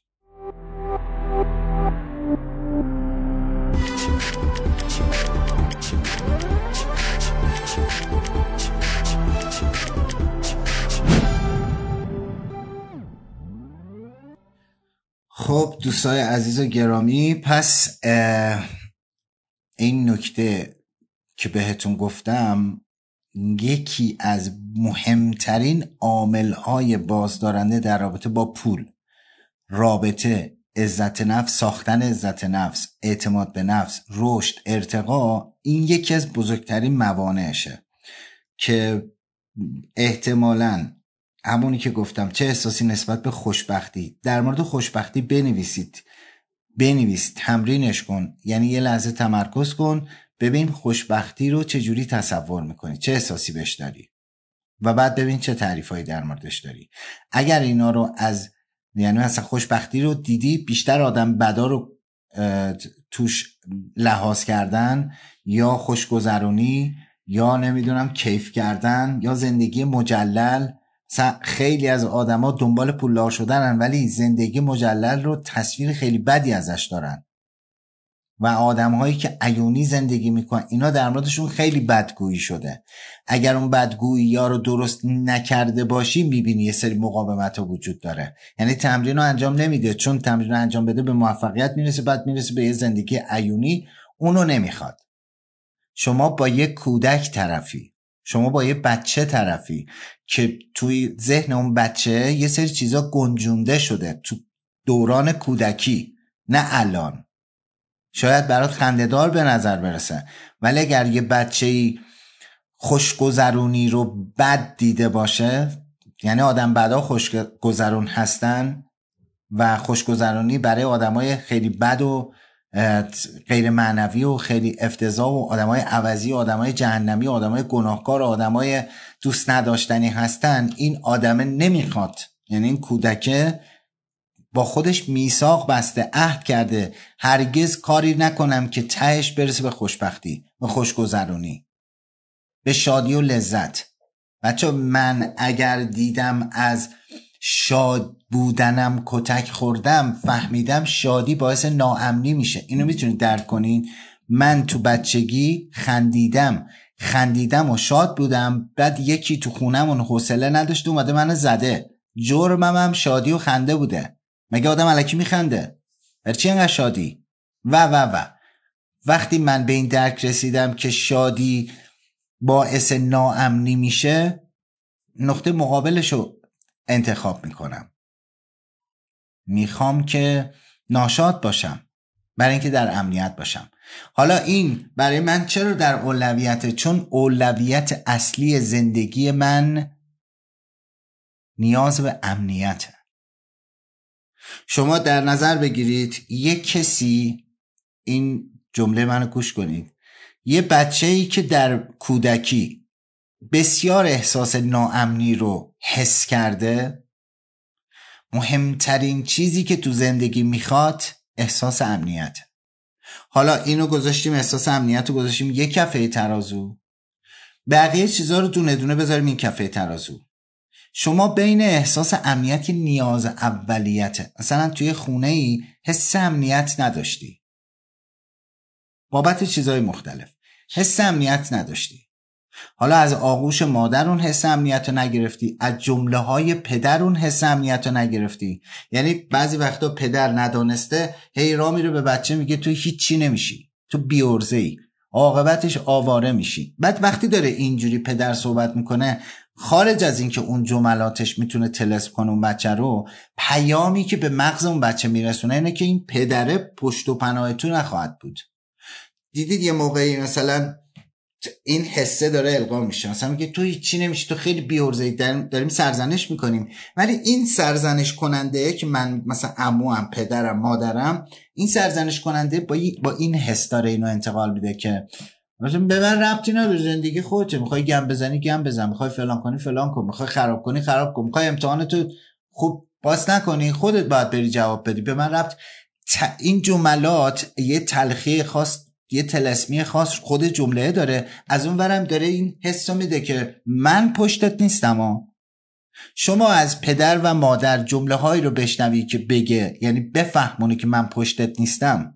خب دوستای عزیز و گرامی، پس این نکته که بهتون گفتم یکی از مهمترین عامل‌های بازدارنده در رابطه با پول، رابطه، عزت نفس، ساختن عزت نفس، اعتماد به نفس، رشد، ارتقا، این یکی از بزرگترین موانعشه که احتمالاً همونی که گفتم، چه احساسی نسبت به خوشبختی. در مورد خوشبختی بنویس، تمرینش کن. یعنی یه لحظه تمرکز کن، ببین خوشبختی رو چجوری تصور میکنی، چه احساسی بهش داری، و بعد ببین چه تعریفایی در موردش داری. اگر اینا رو یعنی مثلا خوشبختی رو دیدی، بیشتر آدم بدا رو توش لحاظ کردن، یا خوشگذرونی، یا نمیدونم کیف کردن، یا زندگی مجلل. خیلی از آدما دنبال پولدار شدنن ولی زندگی مجلل رو تصویر خیلی بدی ازش دارن، و آدم‌هایی که عیونی زندگی میکنن اینا در موردشون خیلی بدگویی شده. اگر اون بدگویی‌ها رو درست نکرده باشی میبینی یه سری مقاومت‌ها وجود داره. یعنی تمرین رو انجام نمیده، چون تمرین رو انجام بده به موفقیت میرسه، بعد میرسه به یه زندگی عیونی، اونو نمیخواد. شما با یه کودک طرفی، شما با یه بچه طرفی که توی ذهن اون بچه یه سری چیزا گنجونده شده تو دوران کودکی، نه الان. شاید برات خنده‌دار به نظر برسه، ولی اگر یه بچه‌ای خوشگذرونی رو بد دیده باشه، یعنی آدم بدا خوشگذرون هستن و خوشگذرونی برای آدمای خیلی بد و غیر معنوی و خیلی افتضاح و آدمای عوضی و آدمای جهنمی و آدمای گناهکار و آدمای دوست نداشتنی هستن، این آدمه نمیخواد. یعنی این کودکه با خودش میثاق بسته، عهد کرده هرگز کاری نکنم که تهش برسه به خوشبختی، به خوشگذرونی، به شادی و لذت. بچه من اگر دیدم از شاد بودنم کتک خوردم، فهمیدم شادی باعث ناامنی میشه. اینو میتونید درک کنین؟ من تو بچگی خندیدم و شاد بودم، بعد یکی تو خونمون حوصله نداشت اومده منو زده، جرمم هم شادی و خنده بوده. مگه آدم الکی میخنده؟ برای چی اینقدر شادی؟ و وقتی من به این درک رسیدم که شادی باعث ناامنی میشه، نقطه مقابلشو انتخاب میکنم. میخوام که ناشاد باشم برای اینکه در امنیت باشم. حالا این برای من چرا در اولویته؟ چون اولویت اصلی زندگی من نیاز به امنیته. شما در نظر بگیرید یک کسی، این جمله منو گوش کنید، یه بچه‌ای که در کودکی بسیار احساس ناامنی رو حس کرده، مهمترین چیزی که تو زندگی میخواد احساس امنیت. حالا اینو گذاشتیم، احساس امنیت رو گذاشتیم یک کفه ترازو، بقیه چیزا رو دونه دونه بذاریم این کفه ترازو. شما بین احساس امنیت که نیاز اولیته، مثلا توی خونه ای حس امنیت نداشتی بابت چیزهای مختلف، حس امنیت نداشتی، حالا از آغوش مادر اون حس امنیت رو نگرفتی، از جمله های پدر اون حس امنیت رو نگرفتی. یعنی بعضی وقتا پدر ندانسته هی را میره به بچه میگه تو هیچی نمیشی، تو بیورزه ای، عاقبتش آواره میشی. بعد وقتی داره اینجوری پدر صحبت میکنه، خارج از این که اون جملاتش میتونه طلسم کنه اون بچه رو، پیامی که به مغز اون بچه میرسونه اینه که این پدره پشت و پناه تو نخواهد بود. دیدید یه موقعی مثلا این حسه داره القا میشه، مثلا میگه تو هیچی نمیشی، تو خیلی بی‌عرضه‌ای، داریم سرزنش میکنیم، ولی این سرزنش کننده که من مثلا عموام، پدرم، مادرم، این سرزنش کننده با این حس داره اینو انتقال میده که مثلا به من ربطی نداره، زندگی خودته، میخوای گم بزنی گم بزن، میخوای فلان کنی فلان کن، میخوای خراب کنی خراب کن، میخوای امتحانتو خوب پاس نکنی خودت باید بری جواب بدی، به من ربط. این جملات یه تلخی خاص، یه طلسمی خاص خود جمله داره، از اون ورم داره این حسو میده که من پشتت نیستم. شما از پدر و مادر جمله هایی رو بشنوی که بگه، یعنی بفهمونی که من پشتت نیستم،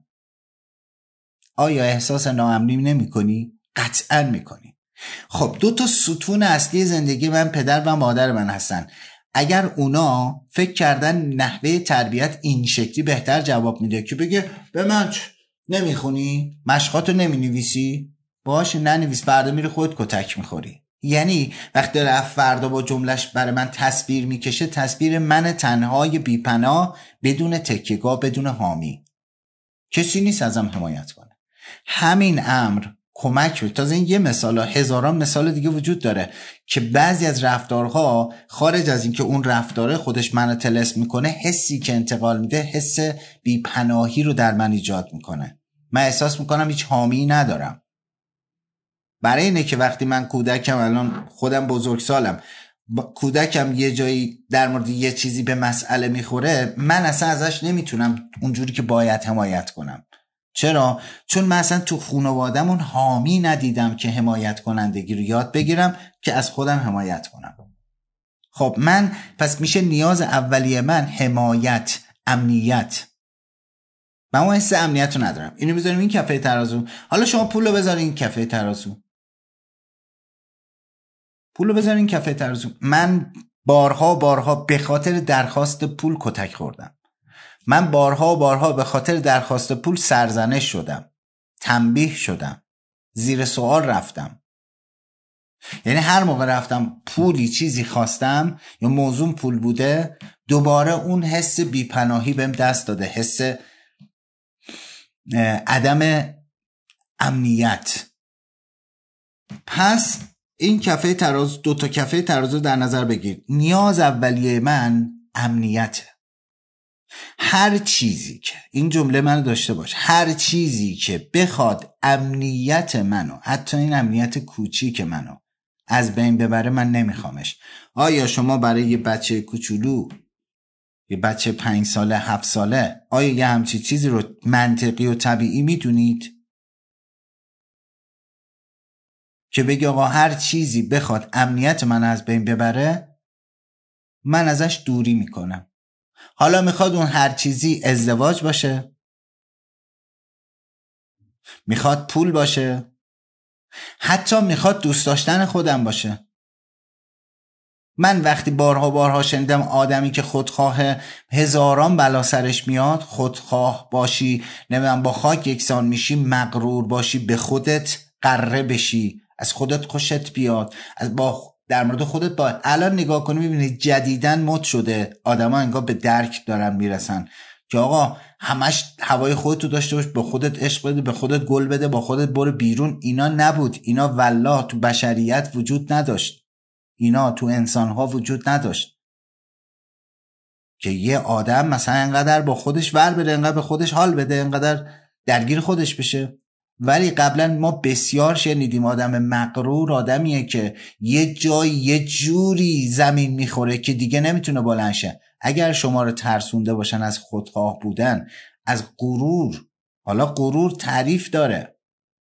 آیا احساس ناامنی نمی کنی؟ قطعا می کنی. خب 2 تا ستون اصلی زندگی من پدر و مادر من هستن. اگر اونا فکر کردن نحوه تربیت این شکلی بهتر جواب میده که بگه به من نمیخونی؟ مشقاتو نمینویسی؟ باشه ننویس، فردا میری خودت کتک میخوری. یعنی وقتی داره فردا با جملش برای من تصویر میکشه، تصویر من تنهای بیپناه، بدون تکیه‌گاه، بدون حامی، کسی نیست ازم حمایت کنه. همین امر کمک بود. تازه این یه مثال، هزاران مثال دیگه وجود داره که بعضی از رفتارها خارج از این که اون رفتاره خودش منو طلسم میکنه، حسی که انتقال میده حس بیپناهی رو در من ایجاد میکنه. من احساس میکنم هیچ حامی ندارم. برای اینه که وقتی من کودکم، الان خودم بزرگسالم، کودکم یه جایی در مورد یه چیزی به مسئله میخوره، من اصلا ازش نمیتونم اونجوری که باید حمایت کنم. چرا؟ چون من اصلا تو خانواده‌مون حامی ندیدم که حمایت کنندگی رو یاد بگیرم که از خودم حمایت کنم. خب من پس میشه نیاز اولیه من حمایت، امنیت. من اون حس امنیت رو ندارم. اینو بذاریم این کفه ترازو. حالا شما پول رو بذارین این کفه ترازو. پول رو بذارین این کفه ترازو. من بارها به خاطر درخواست پول کتک خوردم. من بارها به خاطر درخواست پول سرزنش شدم، تنبیه شدم، زیر سوال رفتم. یعنی هر موقع رفتم پولی چیزی خواستم یا موضوع پول بوده، دوباره اون حس بیپناهی بهم دست داده، حس عدم امنیت. پس این کفه ترازو، 2 تا کفه ترازو در نظر بگیر. نیاز اولیه من امنیته. هر چیزی که، این جمله منو داشته باش، هر چیزی که بخواد امنیت منو، حتی این امنیت کوچیک منو از بین ببره، من نمیخوامش. آیا شما برای یه بچه کوچولو، یه بچه 5 ساله 7 ساله، آیا یه همچین چیزی رو منطقی و طبیعی میدونید که بگی آقا هر چیزی بخواد امنیت من از بین ببره من ازش دوری میکنم؟ حالا میخواد اون هر چیزی ازدواج باشه، میخواد پول باشه، حتی میخواد دوست داشتن خودم باشه. من وقتی بارها شنیدم آدمی که خودخواه، هزاران بلا سرش میاد، خودخواه باشی، نمیدونم با خاک یکسان میشی، مغرور باشی، به خودت غره بشی، از خودت خوشت بیاد، در مورد خودت باید. الان نگاه کنی میبینی جدیدن مد شده، آدما انگار به درک دارن میرسن که آقا همش هوای خودتو داشته باش، به خودت عشق بده، به خودت گل بده، با خودت برو بیرون. اینا نبود. اینا والله تو بشریت وجود نداشت. اینا تو انسانها وجود نداشت که یه آدم مثلا انقدر با خودش ور بره، انقدر به خودش حال بده، انقدر درگیر خودش بشه. ولی قبلا ما بسیار شنیدیم آدم مغرور آدمیه که یه جایی یه جوری زمین میخوره که دیگه نمیتونه بلند شه. اگر شما رو ترسونده باشن از خودخواه بودن، از غرور، حالا غرور تعریف داره،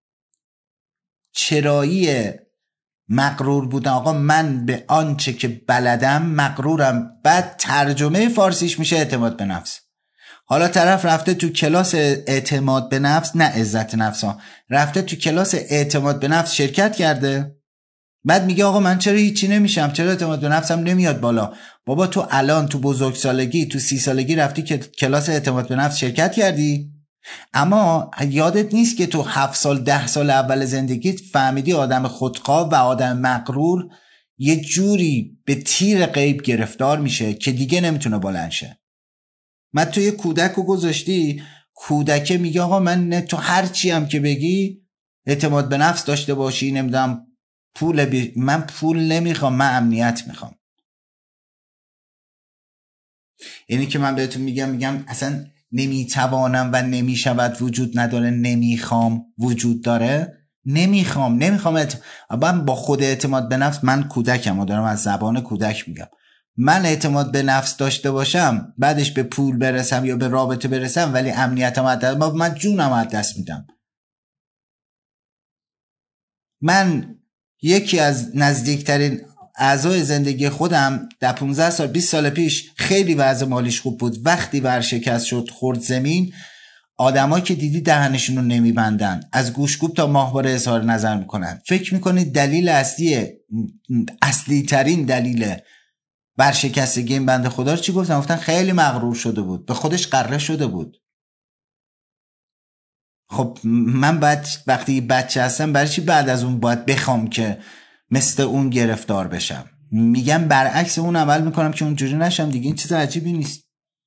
چرایی مغرور بودن، آقا من به آنچه که بلدم مغرورم، بعد ترجمه فارسیش میشه اعتماد به نفس. حالا طرف رفته تو کلاس اعتماد به نفس، نه عزت نفس ها، رفته تو کلاس اعتماد به نفس شرکت کرده، بعد میگه آقا من چرا هیچی نمیشم، چرا اعتماد به نفسم نمیاد بالا؟ بابا تو الان تو بزرگسالگی، تو 30 سالگی رفتی که کلاس اعتماد به نفس شرکت کردی، اما یادت نیست که تو 7 سال 10 سال اول زندگیت فهمیدی آدم خودخواه و آدم مغرور یه جوری به تیر غیب گرفتار میشه که دیگه نمیتونه بلند شه. من تو یه کودک رو گذاشتی، کودکه میگه آقا من تو هر چی هم که بگی اعتماد به نفس داشته باشی، نمیدونم من پول نمیخوام، من امنیت میخوام. یعنی که من بهتون میگم اصلا نمیتوانم و نمیشود وجود نداره، نمیخوام وجود داره. نمیخوام من با خود اعتماد به نفس، من کودکم و دارم از زبان کودک میگم، من اعتماد به نفس داشته باشم بعدش به پول برسم یا به رابطه برسم ولی امنیتم از دست، من جونم از دست میدم. من یکی از نزدیکترین اعضای زندگی خودم در 15 سال 20 سال پیش خیلی وضع مالیش خوب بود، وقتی ورشکست شد خورد زمین، آدمایی که دیدی دهنشون رو نمیبندن، از گوشگوب تا ماهواره اظهار نظر میکنن. فکر میکنید دلیل اصلی ترین دلیل ورشکستگی این بنده خدا رو چی گفتن خیلی مغرور شده بود، به خودش غره شده بود. خب من بعد وقتی بچه هستم برای چی بعد از اون باید بخوام که مثل اون گرفتار بشم؟ میگم برعکس اون عمل میکنم که اونجوری نشم دیگه. این چیز عجیبی نیست.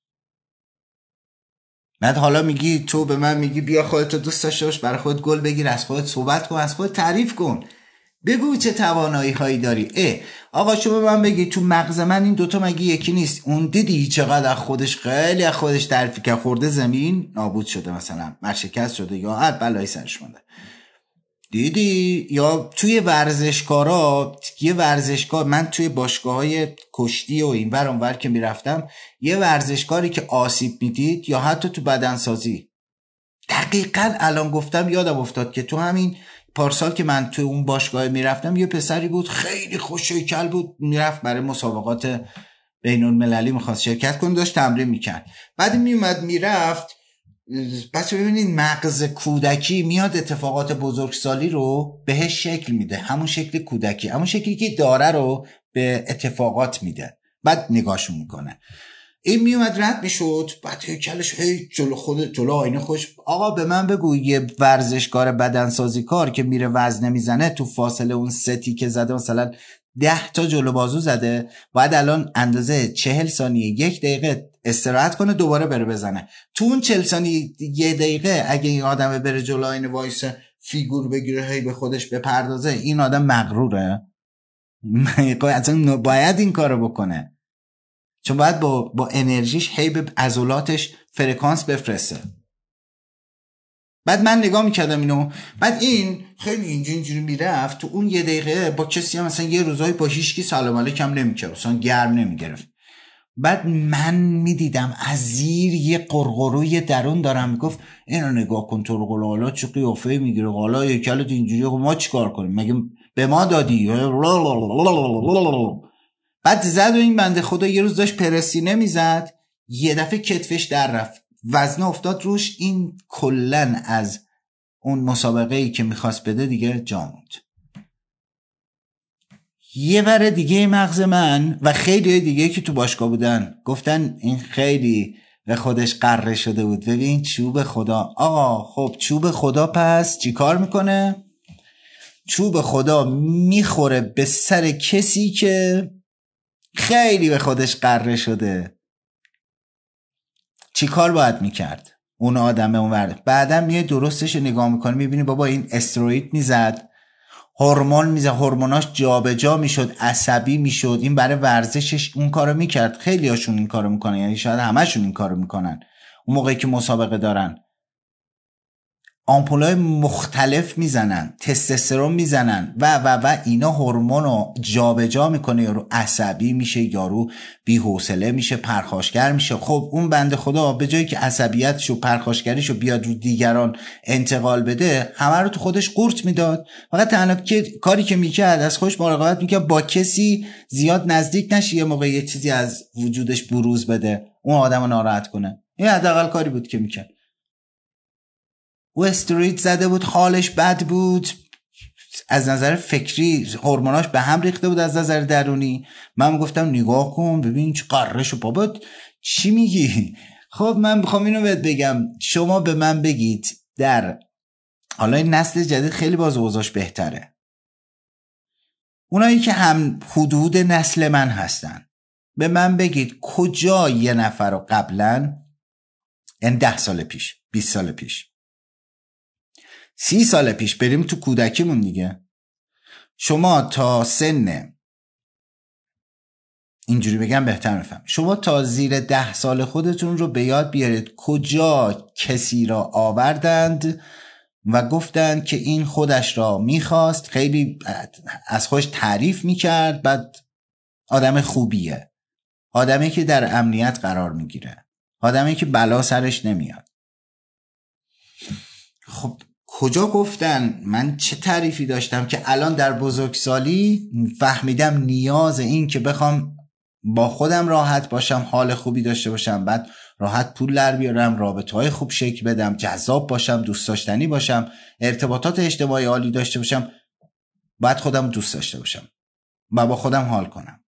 بعد حالا میگی تو به من میگی بیا خودت دوست داشته باش، برای خودت گل بگیر، از خودت صحبت کن، از خودت تعریف کن، بگو چه توانایی هایی داری. آقا شو به من بگی تو مغز من این دوتا مگه یکی نیست؟ اون دیدی چقدر خیلی از خودش تعریف کرد، خورده زمین نابود شده، مثلا ورشکست شده یا هر بلایی سرش مونده. دیدی؟ یا توی ورزشکارا، یه ورزشکار، من توی باشگاه‌های کشتی و این ور اون ور که میرفتم، یه ورزشکاری که آسیب میدید یا حتی تو بدنسازی، دقیقاً الان گفتم یادم افتاد که تو همین پارسال که من توی اون باشگاه میرفتم یه پسری بود خیلی خوش‌هیکل بود، میرفت برای مسابقات بین‌المللی میخواست شرکت کنه، داشت تمرین میکرد، بعد میومد میرفت. بچه ببینید مغز کودکی میاد اتفاقات بزرگسالی رو بهش شکل میده، همون شکل کودکی، همون شکلی که داره رو به اتفاقات میده، بعد نگاهشون میکنه. این میومد رد میشد، بعد هیکلش جلو آینه خوش، آقا به من بگو یه ورزشکار بدنسازی کار که میره وزنه میزنه تو فاصله اون ستی که زده مثلا 10 تا جلو بازو زده، باید الان اندازه 40 ثانیه 1 دقیقه استراحت کنه دوباره بره بزنه. تو اون 40 ثانیه 1 دقیقه اگه این آدم بره جلو آینه وایسه فیگور بگیره هی به خودش بپردازه، این آدم مغروره. اصلا باید این کارو بکنه، چون باید با انرژیش هی به عضلاتش فرکانس بفرسته. بعد من نگاه میکردم اینو، بعد این خیلی اینجوری میرفت تو اون 1 دقیقه با کسی هم مثلا یه روزایی با هیچکی سلام علیکم نمیکرد، مثلا گرم نمیگرفت. بعد من میدیدم از زیر یه قرقروی درون دارم میگفت اینو نگاه کن تو رو حالا چه قیافه میگیره، حالا یکلت اینجوری، ما چیکار کنیم، مگه به ما دادی؟ بعد زد و این بنده خدا یه روز داشت پرسینه میزد، یه دفعه کتفش در رفت، وزنه افتاد روش، این کلن از اون مسابقه‌ای که میخواست بده دیگه جا موند. یه ور دیگه مغز من و خیلی دیگه که تو باشگاه بودن گفتن این خیلی به خودش غره شده بود. ببین چوب خدا، آقا خب چوب خدا پس چی کار میکنه؟ چوب خدا میخوره به سر کسی که خیلی به خودش غره شده. چی کار باید میکرد اون آدمه اونور؟ بعدم میای درستش نگاه میکنی میبینی بابا این استروئید میزد، هورمون میزد، هورموناش جابجا میشد، عصبی میشد، این برای ورزشش اون کارو میکرد. خیلی هاشون این کارو میکنن، یعنی شاید همشون این کارو میکنن اون موقعی که مسابقه دارن. آمپولای مختلف میزنن، تستوسترون میزنن و اینا هورمونو جابجا میکنه، یارو عصبی میشه، یارو بی‌حوصله میشه، پرخاشگر میشه. خب اون بنده خدا به جایی که عصبیتشو پرخاشگریشو بیاد رو دیگران انتقال بده، همه رو تو خودش قورت میداد. فقط تنها کاری که میکرد از خودش مراقبت میکرد با کسی زیاد نزدیک نشه، یه موقع یه چیزی از وجودش بروز بده اون آدمو ناراحت کنه. این حداقل کاری بود که میکرد. و استروید زده بود، حالش بد بود، از نظر فکری هورموناش به هم ریخته بود، از نظر درونی. من گفتم نگاه کن ببین چه قررشو بابا چی میگی. خب من میخوام اینو بهت بگم، شما به من بگید در حالا این نسل جدید خیلی باز اوضاعش بهتره، اونایی که هم حدود نسل من هستن، به من بگید کجا یه نفر رو قبلا، یعنی 10 سال پیش، 20 سال پیش، 30 سال پیش، بریم تو کودکیمون دیگه، شما تا سن، اینجوری بگم بهتر میفهم، شما تا زیر 10 سال خودتون رو به یاد بیارید کجا کسی را آوردند و گفتند که این خودش را میخواست، خیلی از خودش تعریف میکرد، بعد آدم خوبیه، آدمی که در امنیت قرار میگیره، آدمی که بلا سرش نمیاد. خب کجا گفتن من چه تعریفی داشتم که الان در بزرگسالی فهمیدم نیاز این که بخوام با خودم راحت باشم، حال خوبی داشته باشم، بعد راحت پول در بیارم، رابطه‌های خوب شکل بدم، جذاب باشم، دوست داشتنی باشم، ارتباطات اجتماعی عالی داشته باشم، بعد خودم دوست داشته باشم و با خودم حال کنم.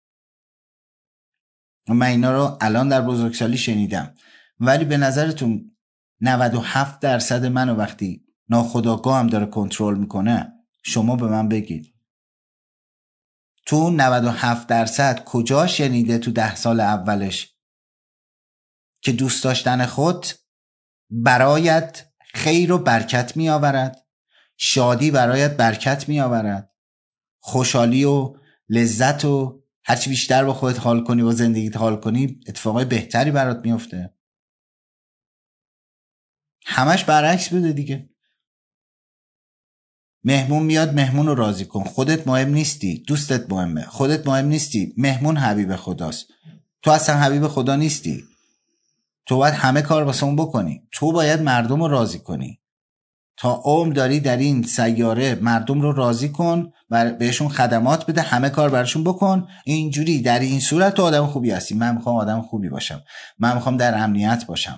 من اینا رو الان در بزرگسالی شنیدم، ولی به نظرتون 97% منو وقتی ناخودآگاه هم داره کنترل میکنه، شما به من بگید تو 97% کجا شنیده تو 10 سال اولش که دوست داشتن خود برایت خیر و برکت می آورد، شادی برایت برکت می آورد، خوشحالی و لذت و هرچی بیشتر با خودت حال کنی و زندگیت حال کنی اتفاقای بهتری برات میفته. همش برعکس بوده دیگه. مهمون میاد مهمون رو راضی کن، خودت مهم نیستی، دوستت مهمه، خودت مهم نیستی، مهمون حبیب خداست، تو اصلا حبیب خدا نیستی، تو باید همه کار واسه اون بکنی، تو باید مردم رو راضی کنی، تا عمر داری در این سیاره مردم رو راضی کن و بهشون خدمات بده، همه کار براشون بکن، اینجوری در این صورت تو آدم خوبی هستی. من میخوام آدم خوبی باشم، من میخوام در امنیت باشم.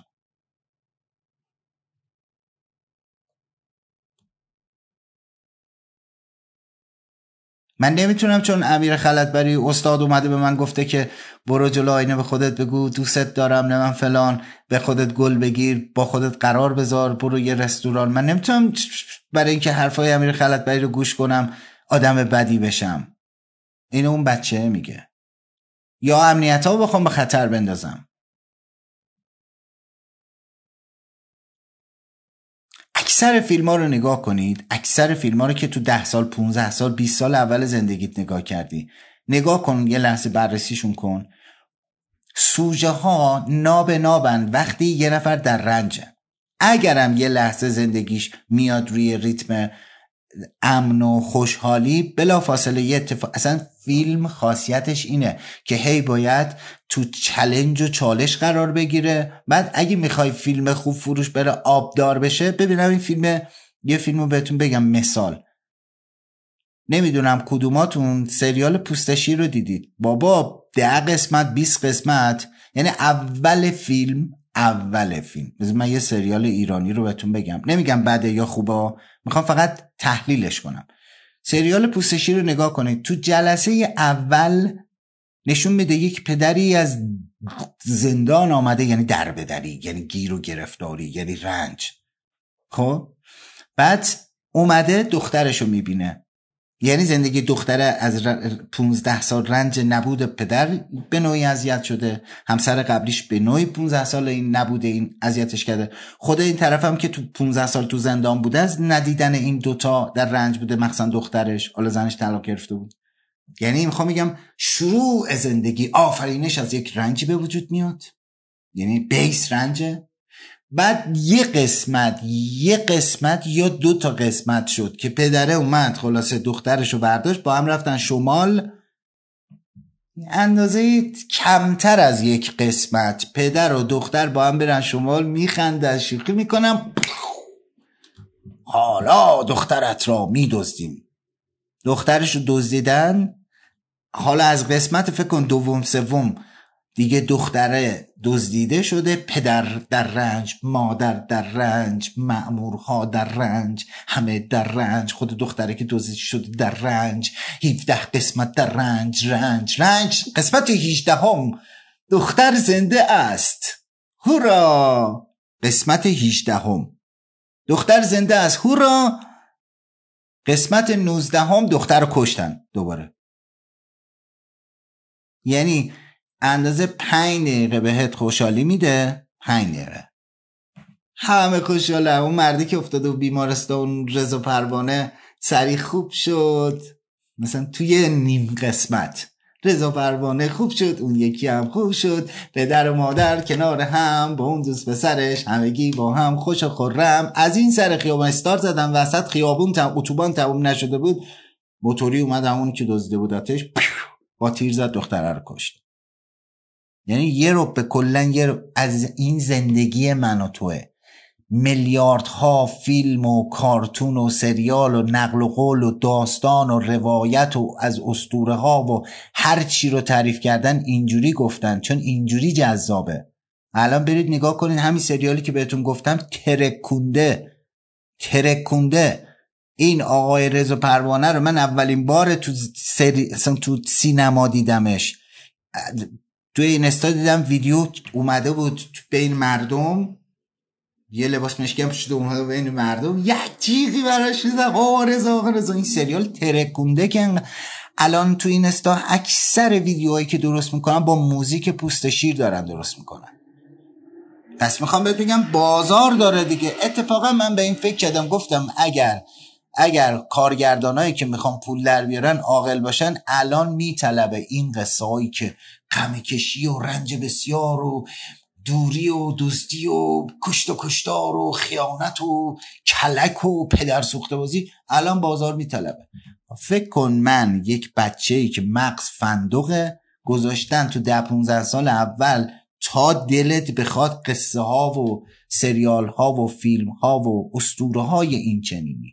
من نمیتونم چون امیر خلعتبری استاد اومده به من گفته که برو جلو آینه به خودت بگو دوستت دارم، نه من فلان، به خودت گل بگیر، با خودت قرار بذار، برو یه رستوران. من نمیتونم برای اینکه حرفای امیر خلعتبری رو گوش کنم آدم بدی بشم. اینو اون بچه میگه. یا امنیت ها بخوام به خطر بندازم. اکثر فیلم ها رو نگاه کنید، اکثر فیلم ها رو که تو 10 سال 15 سال 20 سال اول زندگیت نگاه کردی، نگاه کن، یه لحظه بررسیشون کن. سوژه ها نابن وقتی یه نفر در رنجه، اگرم یه لحظه زندگیش میاد روی ریتم امن و خوشحالی، بلا فاصله یه اتفاق. اصلا فیلم خاصیتش اینه که هی باید تو چالش و چالش قرار بگیره. بعد اگه میخوای فیلم خوب فروش بره آبدار بشه، ببینم این فیلم، یه فیلمو بهتون بگم مثال، نمیدونم کدوماتون سریال پوست شیر رو دیدید. بابا 10 قسمت 20 قسمت، یعنی اول فیلم من یه سریال ایرانی رو بهتون بگم، نمیگم بده یا خوبه، میخوام فقط تحلیلش کنم. سریال پوست شیر رو نگاه کنید، تو جلسه اول نشون میده یک پدری از زندان آمده، یعنی دربدری، یعنی گیر و گرفتاری، یعنی رنج. خب بعد اومده دخترش رو میبینه، یعنی زندگی دختره از 15 سال رنج نبود پدر به نوعی اذیت شده، همسر قبلیش به نوعی 15 سال این نبوده این اذیتش کرده، خود این طرف هم که تو 15 سال تو زندان بوده از ندیدن این دوتا در رنج بوده، مخصوصا دخترش، حالا زنش طلاق گرفته بود. یعنی میخوام بگم شروع زندگی، آفرینش از یک رنجی به وجود میاد، یعنی بیس رنجه. بعد یه قسمت یا 2 تا قسمت شد که پدره اومد خلاصه دخترشو برداشت، با هم رفتن شمال، اندازه کمتر از یک قسمت پدر و دختر با هم برن شمال، میخندن، شوخی میکنم، حالا دخترت را میدزدیم. دخترشو دزدیدن. حالا از قسمت فکر کن دوم سوم دیگه دختره دزدیده شده، پدر در رنج، مادر در رنج، مأمورها در رنج، همه در رنج، خود دختره که دزدیده شده در رنج. 17 قسمت در رنج. قسمت 18 دختر زنده است. هورا! قسمت 18 دختر زنده است. هورا! قسمت 19 دختر رو کشتن دوباره. یعنی اندازه 5 دقیقه بهت خوشحالی میده، 5 دقیقه همه خوشحاله. اون مردی که افتاده و بیمارستان، رضا پروانه سریع خوب شد، مثلا توی نیم قسمت رضا پروانه خوب شد، اون یکی هم خوب شد، پدر و مادر کنار هم با اون دوست پسرش همگی با هم خوش و خرم. از این سر خیابان استارت زدن، وسط خیابون اتوبان تموم نشده بود، موتوری اومد همون که دزدیده بودتش با تیر زد، دختره رو کشت. یعنی یه رو به کلن از این زندگی من و توه، میلیاردها فیلم و کارتون و سریال و نقل و قول و داستان و روایت و از اسطوره ها و هر چی رو تعریف کردن، اینجوری گفتن چون اینجوری جذابه. الان برید نگاه کنید همین سریالی که بهتون گفتم، ترکونده. این آقای رضا پروانه رو من اولین بار تو سینما دیدمش، تو اینستا دیدم ویدیو اومده بود بین مردم، یه لباس مشکی پوشیده اومده بین مردم، یک جیغی براش شده آقا رضا. این سریال ترکونده که الان تو اینستا اکثر ویدیوهایی که درست میکنن با موزیک پوست شیر دارن درست میکنن. پس میخوام بهت بگم بازار داره دیگه. اتفاقا من به این فکر کردم، گفتم اگر کارگردانایی که میخوان پول در بیارن عاقل باشن، الان میطلبه این قصه هایی که غم کشی و رنج بسیار و دوری و دزدی و کشت و کشتار و خیانت و کلک و پدر سوخته بازی الان بازار میطلبه. فکر کن من یک بچه‌ای که مغز فندقه گذاشتن تو 10-15 سال اول تا دلت بخواد قصه ها و سریال ها و فیلم ها و اسطوره های این چنینی.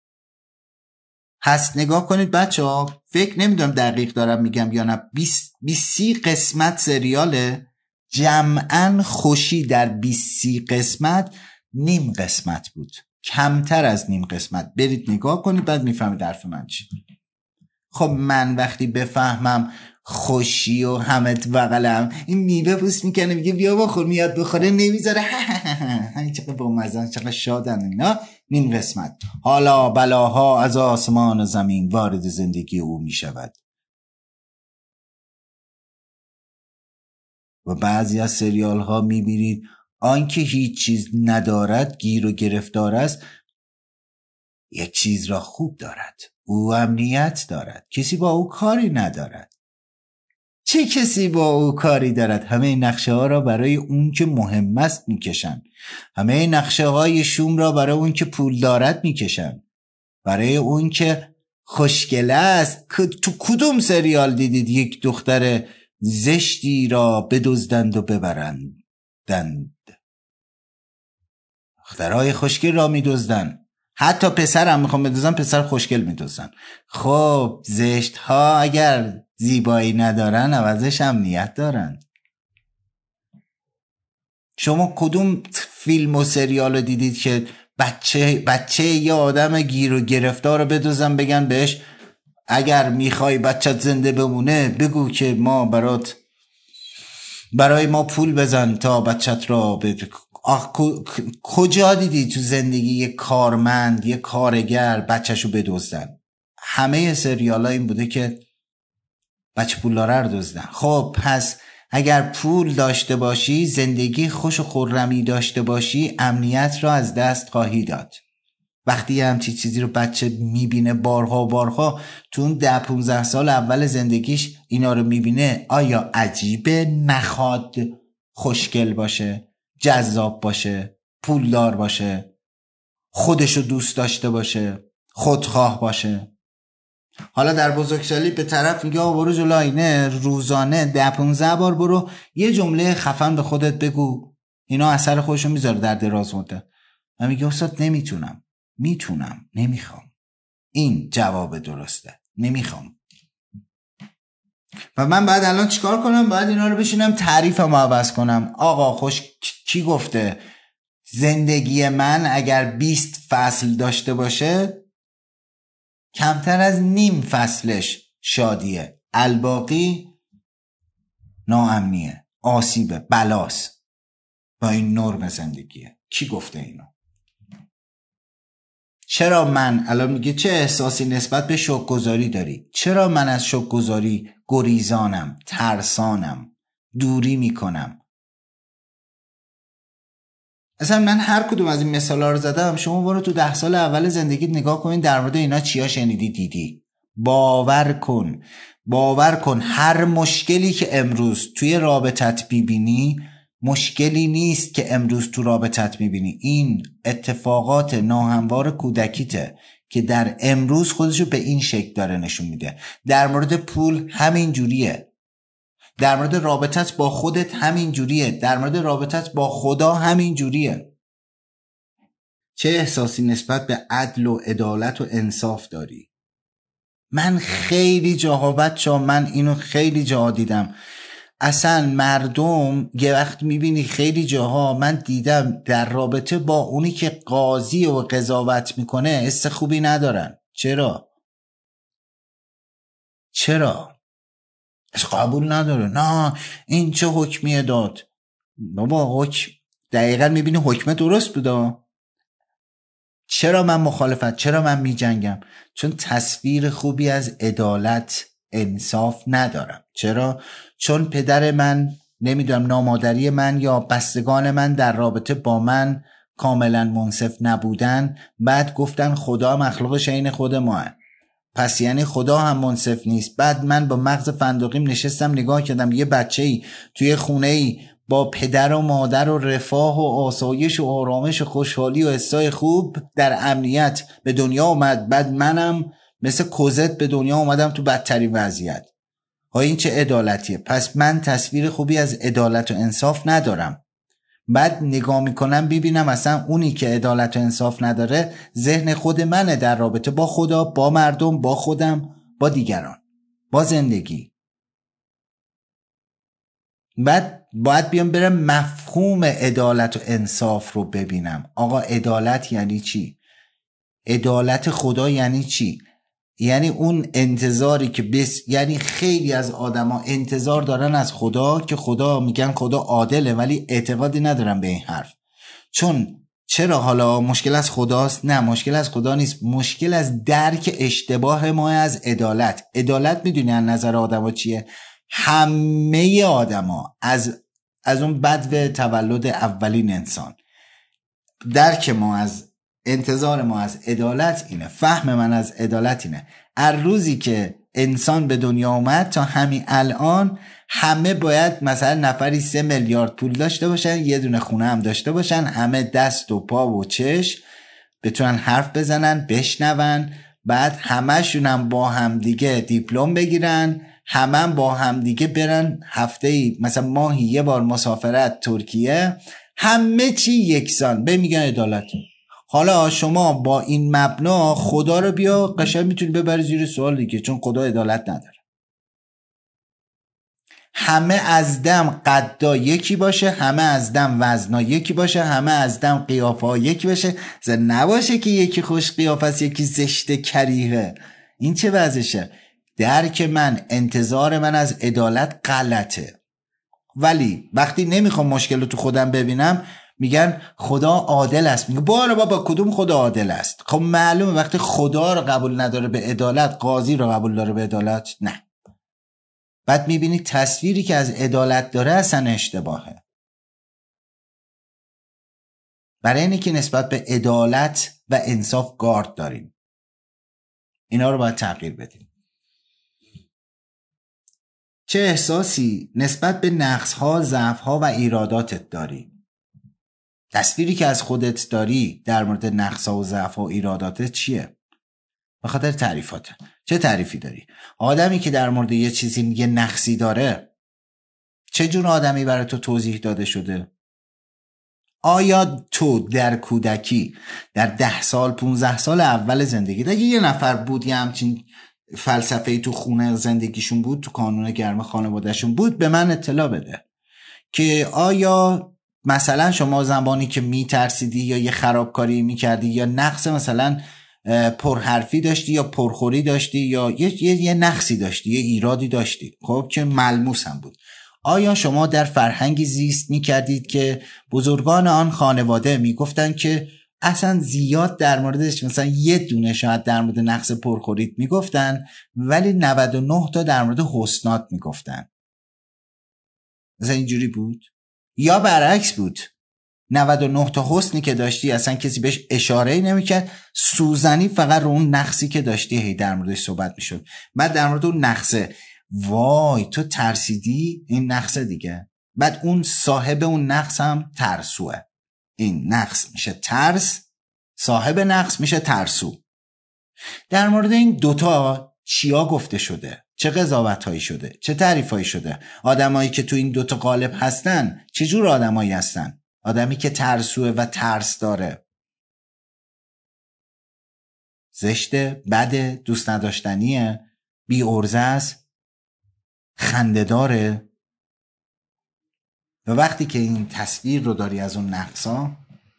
هست نگاه کنید بچه ها، فکر نمیدونم دقیق دارم میگم یا نه، 20 قسمت سریاله، جمعاً خوشی در 20 قسمت نیم قسمت بود، کمتر از نیم قسمت. برید نگاه کنید بعد میفهمید حرف من چی. خب من وقتی بفهمم خوشی و همت بغلم این میوه پوست میکنه میگه بیا بخور، میاد بخوره نمیذاره چقدر با مزن، چقدر شادن اینا. نیم قسمت حالا بلاها از آسمان و زمین وارد زندگی او میشود. و بعضی از سریال ها میبینید آنکه هیچ چیز ندارد گیر و گرفتار است، یک چیز را خوب دارد، او امنیت دارد، کسی با او کاری ندارد. چه کسی با او کاری دارد؟ همه نقشه ها را برای اون که مهم است میکشن، همه نقشه های شوم را برای اون که پول دارد میکشن، برای اون که خوشگله است. تو کدوم سریال دیدید یک دختر زشتی را بدزدند و ببرند؟ دخترهای خوشگل را میدزدن، حتی پسر هم میخوام بدزدن، پسر خوشگل میدزدن. خب زشت ها اگر زیبایی ندارن عوضش امنیت دارن. شما کدوم فیلم و سریال رو دیدید که بچه یه آدم گیر و گرفتار رو بدزدن بگن بهش اگر میخوای بچت زنده بمونه بگو که ما برای ما پول بزن تا بچت را کجا دیدی تو زندگی یک کارمند، یک کارگر بچهشو بدزدن؟ همه سریال ها این بوده که بچه پول داره رو دزدن. خب پس اگر پول داشته باشی، زندگی خوش و خرمی داشته باشی، امنیت را از دست خواهی داد. وقتی همچی چیزی رو بچه میبینه بارها تو اون 10-15 سال اول زندگیش اینا رو میبینه، آیا عجیبه نخواد خوشگل باشه، جذاب باشه، پولدار باشه، خودشو دوست داشته باشه، خودخواه باشه؟ حالا در بزرگسالی به طرف میگه برو جلو آینه روزانه 10-15 بار برو یه جمله خفن به خودت بگو، اینا اثر خودشو میذاره در دراز مدت. من میگه استاد میتونم نمیخوام. این جواب درسته، نمیخوام. و من بعد الان چیکار کنم؟ باید اینا رو بشینم تعریفمو عوض کنم. آقا کی گفته زندگی من اگر 20 فصل داشته باشه کمتر از نیم فصلش شادیه، الباقی ناامنیه، آسیبه، بلاست. با این نرم زندگیه. کی گفته اینو؟ چرا من الان میگه چه احساسی نسبت به شوک‌گذاری داری؟ چرا من از شوک‌گذاری گریزانم، ترسانم، دوری میکنم؟ اصلا من هر کدوم از این مثالا رو زدم، شما برو تو 10 سال اول زندگیت نگاه کنین در مورد اینا چیا شنیدی دیدی. باور کن هر مشکلی که امروز توی رابطت میبینی مشکلی نیست که امروز تو رابطت میبینی. این اتفاقات ناهموار کودکیته که در امروز خودشو به این شکل داره نشون میده. در مورد پول همین جوریه، در مورد رابطت با خودت همین جوریه، در مورد رابطت با خدا همین جوریه. چه احساسی نسبت به عدل و عدالت و انصاف داری؟ من خیلی جاها من اینو خیلی جاها دیدم. اصلا مردم یه وقت میبینی خیلی جاها من دیدم در رابطه با اونی که قاضی و قضاوت میکنه حس خوبی ندارن. چرا؟ قبول نداره. نه این چه حکمیه داد؟ بابا حکم دقیقا میبینی حکمه درست بوده. چرا من مخالفت؟ چرا من میجنگم؟ چون تصویر خوبی از عدالت انصاف ندارم. چرا؟ چون پدر من، نمیدونم نامادری من یا بستگان من در رابطه با من کاملا منصف نبودن. بعد گفتن خدا مخلوقش عین خود ما هست، پس یعنی خدا هم منصف نیست. بعد من با مغز فندقیم نشستم نگاه کردم یه بچه‌ای توی خونه‌ای با پدر و مادر و رفاه و آسایش و آرامش و خوشحالی و حسای خوب در امنیت به دنیا اومد. بعد منم مثل کوزت به دنیا اومدم تو بدترین وضعیت. این چه عدالتیه؟ پس من تصویر خوبی از عدالت و انصاف ندارم. بعد نگاه میکنم ببینم اصلا اونی که عدالت و انصاف نداره ذهن خود منه در رابطه با خدا، با مردم، با خودم، با دیگران، با زندگی. بعد باید بیام برم مفهوم عدالت و انصاف رو ببینم. آقا عدالت یعنی چی؟ عدالت خدا یعنی چی؟ یعنی اون انتظاری که یعنی خیلی از آدما انتظار دارن از خدا که خدا میگن خدا عادله ولی اعتقادی ندارن به این حرف. چرا حالا مشکل از خداست؟ نه مشکل از خدا نیست، مشکل از درک اشتباه ما از عدالت. عدالت میدونی از نظر آدما چیه؟ همه آدما از اون بدو تولد اولین انسان، درک ما از انتظار ما از عدالت اینه، فهم من از عدالت اینه. هر روزی که انسان به دنیا اومد تا همین الان همه باید مثلا نفری 3 میلیارد پول داشته باشن، یه دونه خونه هم داشته باشن، همه دست و پا و چشم بتونن حرف بزنن بشنون، بعد همشون هم با همدیگه دیپلم بگیرن، همه با همدیگه برن هفته‌ای مثلا ماهی یه بار مسافرت ترکیه، همه چی یکسان به میگن عدالت. حالا شما با این مبنا خدا رو بیا قشنگ میتونی ببری زیر سوال دیگه، چون خدا عدالت نداره. همه از دم قدا یکی باشه، همه از دم وزنا یکی باشه، همه از دم قیافه یکی باشه، نباشه که یکی خوش قیافه است یکی زشت کریهه. این چه وضعشه؟ درک من، انتظار من از عدالت غلطه. ولی وقتی نمیخوام مشکل رو تو خودم ببینم میگن خدا عادل است. میگه بابا کدوم خدا عادل است؟ خب معلومه وقتی خدا رو قبول نداره به عدالت، قاضی رو قبول داره به عدالت؟ نه. بعد میبینی تصویری که از عدالت داره اصلا اشتباهه. برای اینه که نسبت به عدالت و انصاف گارد داریم. اینا رو باید تغییر بدیم. چه احساسی نسبت به نقص‌ها، ضعف‌ها و ایراداتت داری؟ تصویری که از خودت داری در مورد نقص‌ها و ضعف‌ها و ایراداتت چیه؟ به خاطر تعریفاته. چه تعریفی داری؟ آدمی که در مورد یه چیزی یه نقصی داره چه جور آدمی برای تو توضیح داده شده؟ آیا تو در کودکی در 10 سال 15 سال اول زندگی اگه یه نفر بود یه همچین فلسفه تو خونه زندگیشون بود، تو کانون گرم خانوادهشون بود، به من اطلاع بده که آیا مثلا شما زمانی که میترسیدی یا یه خرابکاری میکردی یا نقص مثلا پرحرفی داشتی یا پرخوری داشتی یا یه نقصی داشتی، یه ایرادی داشتی، خب که ملموس هم بود، آیا شما در فرهنگی زیست میکردید که بزرگان آن خانواده میگفتن که اصلا زیاد در موردش، مثلا یه دونه شاید در مورد نقص پرخورید میگفتن ولی 99 تا در مورد حسنات میگفتن؟ مثلا اینجوری بود؟ یا برعکس بود، 99 تا حسنی که داشتی اصلا کسی بهش اشاره‌ای نمیکرد، سوزنی فقط رو اون نقصی که داشتی هی در موردش صحبت میشد. بعد در مورد اون نقصه، وای تو ترسیدی، این نقصه دیگه. بعد اون صاحب اون نقص هم ترسوه، این نقص میشه ترس، صاحب نقص میشه ترسو. در مورد این دوتا چیا گفته شده؟ چه قضاوت‌هایی شده؟ چه تعریف‌هایی شده؟ آدمایی که تو این دوتا قالب هستن چه جور آدمایی هستن؟ آدمی که ترسوه و ترس داره، زشته، بده، دوست نداشتنیه، بی ارزه است، خنده داره. و وقتی که این تصویر رو داری از اون نقصا،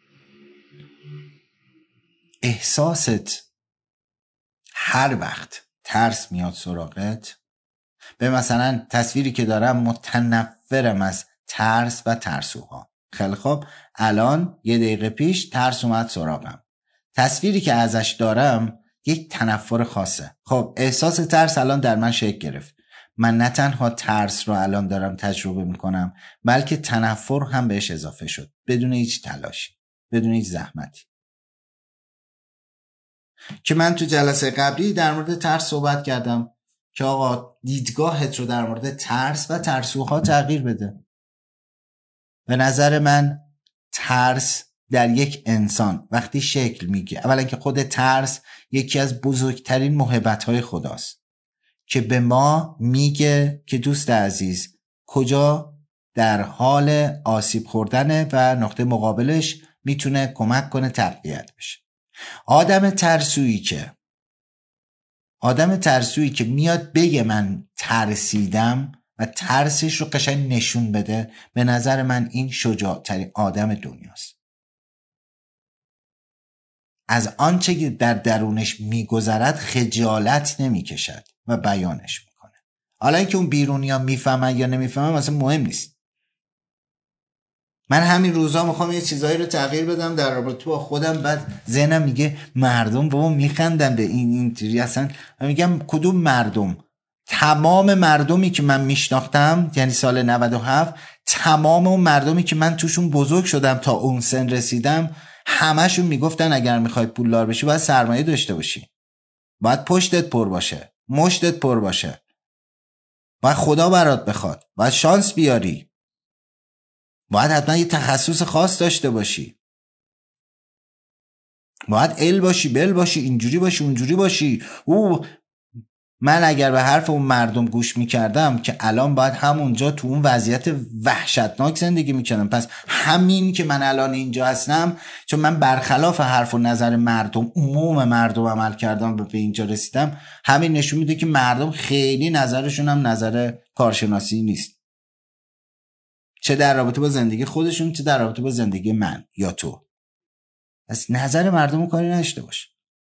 احساست هر وقت ترس میاد سراغت، به مثلا تصویری که دارم متنفرم از ترس و ترسوها. خیلی خب، الان 1 دقیقه پیش ترس اومد سراغم، تصویری که ازش دارم یک تنفر خاصه. خب احساس ترس الان در من شکل گرفت، من نه تنها ترس رو الان دارم تجربه میکنم بلکه تنفر هم بهش اضافه شد، بدون هیچ تلاشی، بدون هیچ زحمتی. که من تو جلسه قبلی در مورد ترس صحبت کردم که آقا دیدگاهت رو در مورد ترس و ترسوها تغییر بده. به نظر من ترس در یک انسان وقتی شکل میگیره، اولا که خود ترس یکی از بزرگترین موهبت‌های خداست که به ما میگه که دوست عزیز کجا در حال آسیب خوردنه و نقطه مقابلش میتونه کمک کنه تقویت بشه. آدم ترسویی که میاد بگه من ترسیدم و ترسش رو قشنگ نشون بده، به نظر من این شجاع‌ترین آدم دنیاست. از آنچه که در درونش میگذرد خجالت نمیکشد و بیانش میکنه. حالا اینکه اون بیرونی ها میفهمن یا نمیفهمن مثلا مهم نیست. من همین روزا میخوام یه چیزایی رو تغییر بدم در رابطه با خودم، بعد ذهنم میگه مردم بابا میخندن به اینجوری. اصلا من میگم کدوم مردم؟ تمام مردمی که من میشناختم، یعنی سال 97، تمام اون مردمی که من توشون بزرگ شدم تا اون سن رسیدم، همشون میگفتن اگر میخوای پولدار بشی باید سرمایه داشته باشی، باید پشتت پر باشه، مشتت پر باشه، باید خدا برات بخواد، باید شانس بیاری، باید حتما یه تخصص خاص داشته باشی، باید ال باشی، بل باشی، اینجوری باشی، اونجوری باشی. من اگر به حرف اون مردم گوش میکردم که الان باید همونجا تو اون وضعیت وحشتناک زندگی میکردم. پس همین که من الان اینجا هستم چون من برخلاف حرف و نظر مردم، عموم مردم عمل کردم و به اینجا رسیدم، همین نشون میده که مردم خیلی نظرشون هم نظر کارشناسی نیست، چه در رابطه با زندگی خودشون چه در رابطه با زندگی من یا تو. پس نظر مردم رو کاری نداشته باشه.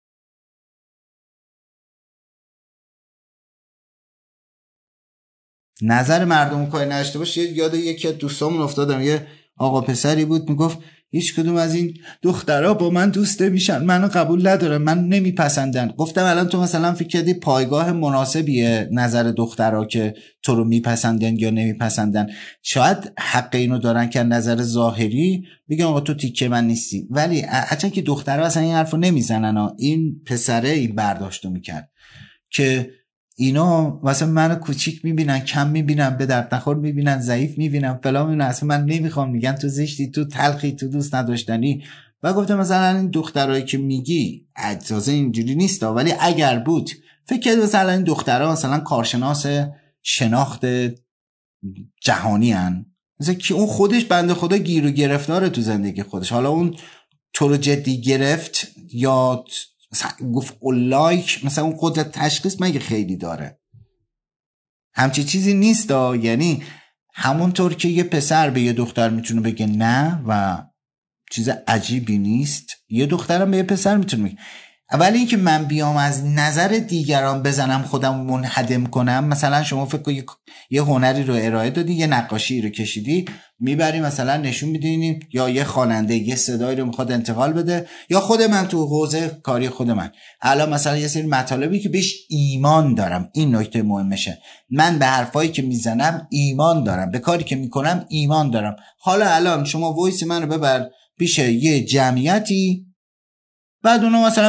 نظر مردم کاری نداشته باشه. یاد یکی از دوستامون افتادم، یه آقا پسری بود میگفت هیچ کدوم از این دخترها با من دوست نمیشن، منو قبول ندارن، من نمیپسندن. گفتم الان تو مثلا فکر کردی پایگاه مناسبیه نظر دخترها که تو رو میپسندن یا نمیپسندن؟ شاید حق اینو دارن که نظر ظاهری بگن آقا تو تیکه من نیستی، ولی اصلا که دخترها اصلا این حرفو نمیزنن. این پسره این برداشتو میکرد که اینا مثلا منو کوچیک میبینن، کم میبینن، به درد نخور میبینن، ضعیف میبینن، فلان میبینن، اصلا من نمیخوام، میگن تو زشتی، تو تلخی، تو دوست نداشتنی. و گفتم مثلا این دخترایی که میگی اجازه اینجوری نیست، ولی اگر بود فکر کنید مثلا این دخترها مثلا کارشناس شناخت جهانی هن، مثلا که اون خودش بنده خدا گیر و گرفتاره تو زندگی خودش، حالا اون تو رو جدی گرفت یا مثلا گفت لایک، مثلا اون قدرت تشخیص مگه خیلی داره؟ همچی چیزی نیست. یعنی همونطور که یه پسر به یه دختر میتونه بگه نه و چیز عجیبی نیست، یه دخترم به یه پسر میتونه بگه. اولی اینکه من بیام از نظر دیگران بزنم خودم منهدم کنم، مثلا شما فکر کن یه هنری رو ارائه دادی، یه نقاشی رو کشیدی، میبری مثلا نشون میدینی، یا یه خواننده یه صدایی رو میخواد انتقال بده، یا خود من تو حوزه کاری خود من الان مثلا یه سری مطالبی که بهش ایمان دارم، این نکته مهمشه، من به حرفایی که میزنم ایمان دارم، به کاری که میکنم ایمان دارم. حالا الان شما وایس منو ببر پیش یه جمعیتی، بعد اونا مثلا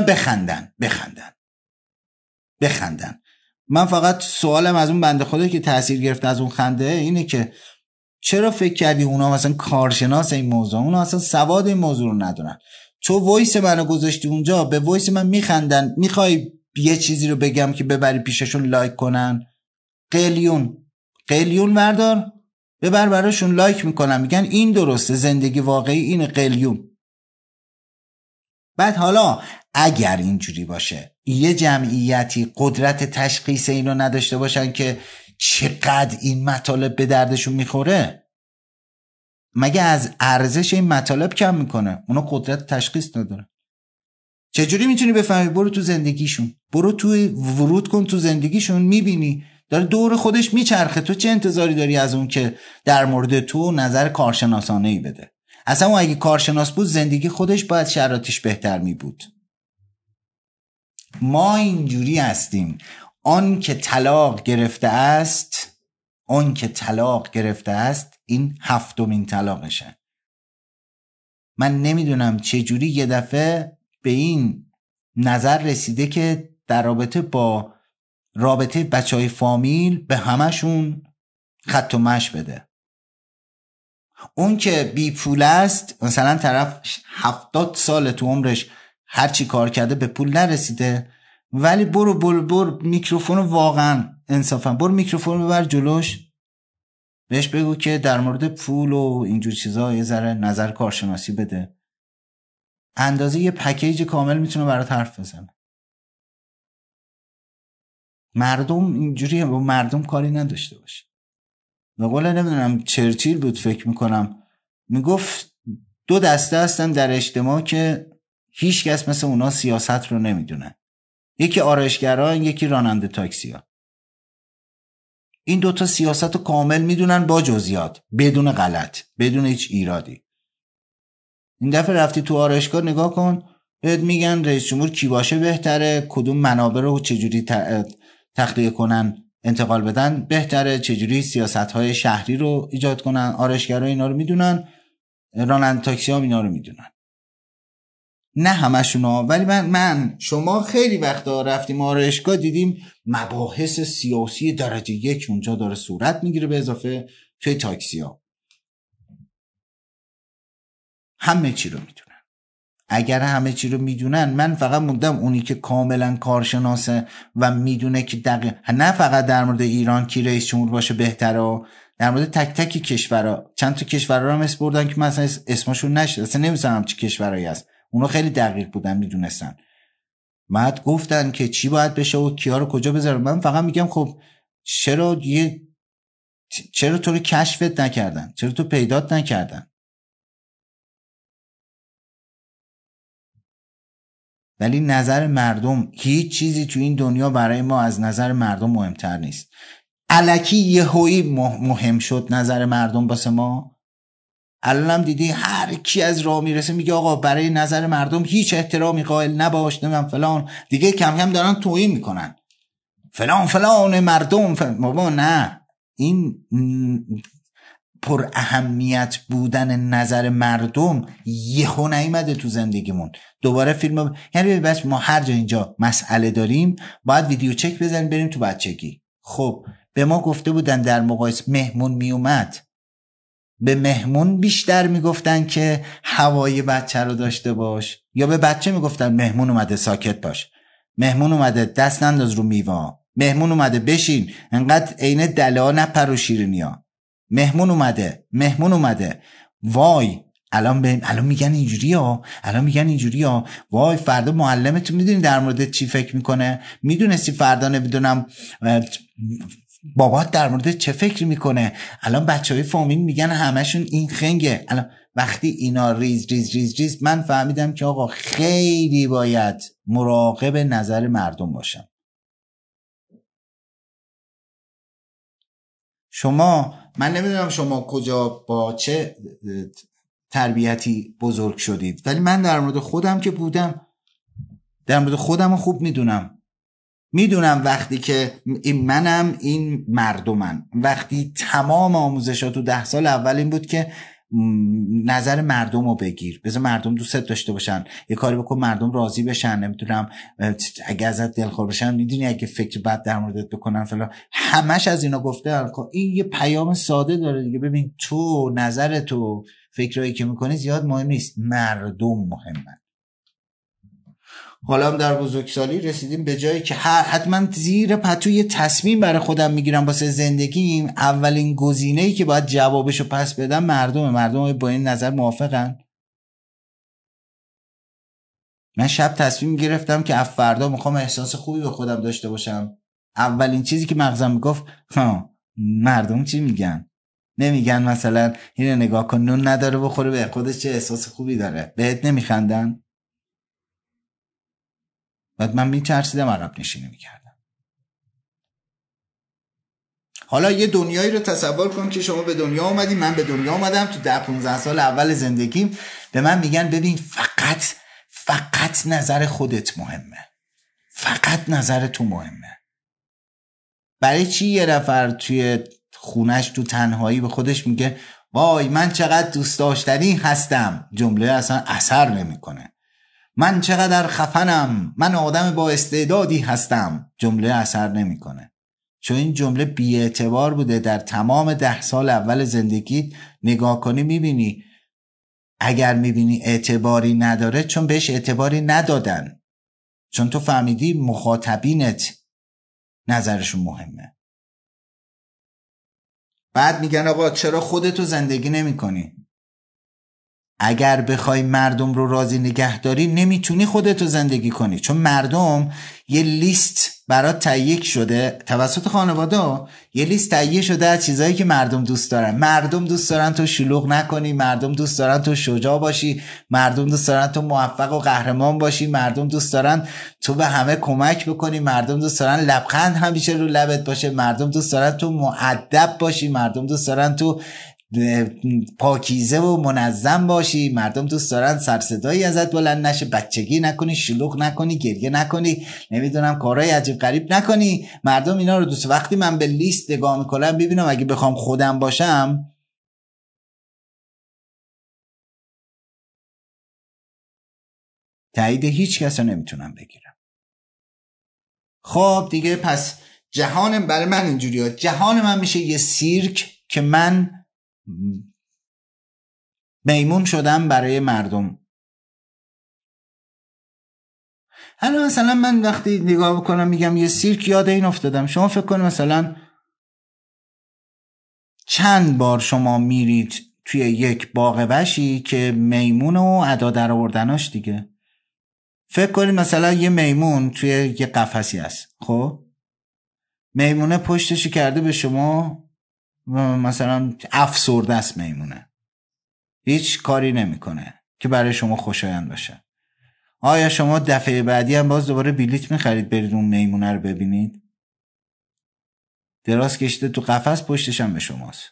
بخندن. من فقط سوالم از اون بنده خدا که تأثیر گرفته از اون خنده اینه که چرا فکر کردی اونا مثلا کارشناس این موضوع، اونا اصلا سواد این موضوع رو ندارن. تو وایس منو گذاشتی اونجا، به وایس من میخندن، میخوای یه چیزی رو بگم که ببری پیششون لایک کنن؟ قلیون بردار ببر براشون لایک میکنن، میگن این درسته، زندگی واقعی این قلیون. بعد حالا اگر اینجوری باشه یه جمعیتی قدرت تشخیص اینو نداشته باشن که چقدر این مطالب به دردشون میخوره، مگه از ارزش این مطالب کم میکنه؟ اونا قدرت تشخیص نداره. چجوری میتونی بفهمی؟ برو تو زندگیشون، برو تو ورود کن تو زندگیشون، میبینی داره دور خودش میچرخه. تو چه انتظاری داری از اون که در مورد تو نظر کارشناسانه ای بده؟ اصلا اون اگه کارشناس بود زندگی خودش باید شرایطش بهتر می بود. ما اینجوری هستیم. آن که طلاق گرفته است این 7مین طلاقشه. من نمیدونم چجوری یه دفعه به این نظر رسیده که در رابطه با رابطه بچهای فامیل به همشون خط و مشی بده. اون که بی پول است، مثلا طرف 70 سال تو عمرش هر چی کار کرده به پول نرسیده، ولی برو میکروفون واقعا انصافا برو میکروفون ببر جلوش، بهش بگو که در مورد پول و اینجور چیزا یه ذره نظر کارشناسی بده، اندازه یه پکیج کامل میتونه برات حرف بزنه. مردم اینجوریه، با مردم کاری نداشته باشه. به قول نمیدونم چرچیل بود فکر میکنم، میگفت 2 دسته هستن در اجتماع که هیچ کس مثل اونا سیاست رو نمیدونه، یکی آرایشگران، یکی راننده تاکسی ها. این 2 تا سیاست رو کامل میدونن با جزئیات، بدون غلط، بدون هیچ ایرادی. این دفعه رفتی تو آرایشگاه نگاه کن، بهت میگن رئیس جمهور کی باشه بهتره، کدوم منابع رو چجوری تخلیه کنن انتقال بدن بهتره، چجوری سیاست‌های شهری رو ایجاد کنن. آرایشگرا اینا رو میدونن، راننده تاکسی ها اینا رو میدونن. نه همشونا، ولی من شما خیلی وقتا رفتیم آرایشگاه دیدیم مباحث سیاسی درجه 1 اونجا داره صورت میگیره، به اضافه توی تاکسی ها همه چی رو میدونن. اگر همه چی رو میدونن، من فقط موندم اونی که کاملا کارشناسه و میدونه که دقیق نه فقط در مورد ایران کی رئیس جمهور باشه بهتره، در مورد تک تک کشورها. چند تا کشورها هم اسم بردن که مثلا اسمشون نشد، اصلا نمی‌دونم چه کشورایی هست. اونا خیلی دقیق بودن، میدونستن. بعد گفتن که چی باید بشه و کیا رو کجا بذارن. من فقط میگم خب چرا تو رو کشفت نکردن؟ چرا تو پیدات نکردن؟ ولی نظر مردم، هیچ چیزی تو این دنیا برای ما از نظر مردم مهمتر نیست. الکی یهویی مهم شد نظر مردم واسه ما. الانم دیدی هر کی از راه میرسه میگه آقا برای نظر مردم هیچ احترامی قائل نباش، نمیدونم فلان. دیگه کم کم دارن توهین میکنن، فلان مردم بابا نه، این پر اهمیت بودن نظر مردم یهو نیامده تو زندگیمون. دوباره فیلم یعنی بس ما هر جا اینجا مسئله داریم باید ویدیو چک بزنیم بریم تو بچگی. خب به ما گفته بودن در مقایسه مهمون میومد، به مهمون بیشتر میگفتن که هوای بچه رو داشته باش، یا به بچه میگفتن مهمون اومده ساکت باش، مهمون اومده دست ننداز رو میوه، مهمون اومده بشین انقدر عین دلا نپر و شیرینیا، مهمون اومده. وای الان میگن اینجوری ها وای فردا معلمتون میدونی در مورد چی فکر میکنه؟ میدونستی فردا نمیدونم بابات در مورد چه فکر میکنه؟ الان بچهای فامیل میگن همشون این خنگه. الان وقتی اینا ریز من فهمیدم که آقا خیلی باید مراقب نظر مردم باشم. من نمیدونم شما کجا با چه تربیتی بزرگ شدید، ولی من در مورد خودم که بودم در مورد خودم خوب میدونم وقتی که این مردمن، وقتی تمام آموزشات تو 10 سال اول این بود که نظر مردم رو بگیر، بذار مردم دوست داشته باشن، یه کاری بکن مردم راضی بشن، نمیدونم اگه ازت دلخور بشن، میدونی اگه فکر بد در موردت بکنن فلان، همش از اینا گفته. این یه پیام ساده داره دیگه. ببین تو نظر تو فکرایی که میکنی زیاد مهم نیست، مردم مهمن. حالا هم در بزرگسالی رسیدیم به جایی که حتما زیر پتو یه تصمیم برای خودم میگیرم واسه زندگیم، اولین گزینه‌ای که باید جوابشو پس بدم مردم با این نظر موافقن. من شب تصمیم گرفتم که از فردا میخوام احساس خوبی به خودم داشته باشم. اولین چیزی که مغزم میگفت مردم چی میگن؟ نمیگن مثلا اینو نگاه کن نون نداره بخوره به خودش چه احساس خوبی داره، بهت نمیخندن؟ بعد من میترسیدم عقب نشینی میکردم. حالا یه دنیایی رو تصور کن که شما به دنیا اومدی، من به دنیا اومدم، تو 10-15 سال اول زندگیم به من میگن ببین فقط نظر خودت مهمه، فقط نظر تو مهمه. برای چی یه نفر توی خونش تو تنهایی به خودش میگه وای من چقدر دوست داشتنی هستم، جمله اصلا اثر نمیکنه. من چقدر خفنم، من آدم با استعدادی هستم، جمله اثر نمیکنه. چون این جمله بی‌اعتبار بوده. در تمام 10 سال اول زندگی نگاه کنی میبینی، اگر میبینی اعتباری نداره چون بهش اعتباری ندادن، چون تو فهمیدی مخاطبینت نظرشون مهمه. بعد میگن آقا چرا خودتو زندگی نمی کنی؟ اگر بخوای مردم رو راضی نگه داری نمیتونی خودتو زندگی کنی، چون مردم یه لیست برات تهیه شده توسط خانواده، یه لیست تهیه شده از چیزایی که مردم دوست دارن. مردم دوست دارن تو شلوغ نکنی، مردم دوست دارن تو شجاع باشی، مردم دوست دارن تو موفق و قهرمان باشی، مردم دوست دارن تو به همه کمک بکنی، مردم دوست دارن لبخند همیشه رو لبت باشه، مردم دوست دارن تو مؤدب باشی، مردم دوست دارن تو پاکیزه و منظم باشی، مردم دوست دارن سر صدایی ازت بلند نشه، بچگی نکنی، شلوغ نکنی، گریه نکنی، نمیدونم کارهای عجیب غریب نکنی. مردم اینا رو دوست. وقتی من به لیست نگاه میکنم ببینم اگه بخوام خودم باشم تایید هیچ کس رو نمیتونم بگیرم. خب دیگه پس جهانم برای من اینجوریه. جهان من میشه یه سیرک که من میمون شدم برای مردم. حالا مثلا من وقتی نگاه بکنم میگم یه سیرک، یاد این افتادم. شما فکر کنید مثلا چند بار شما میرید توی یک باغ وحشی که میمون و ادا در آوردناش دیگه. فکر کنید مثلا یه میمون توی یه قفسی هست، خب میمونه پشتشی کرده به شما، مثلا افسرده است، میمونه هیچ کاری نمیکنه که برای شما خوشایند باشه. آیا شما دفعه بعدی هم باز دوباره بلیت میخرید برید اون میمونه رو ببینید؟ دراز کشیده تو قفس، پشتش هم به شماست.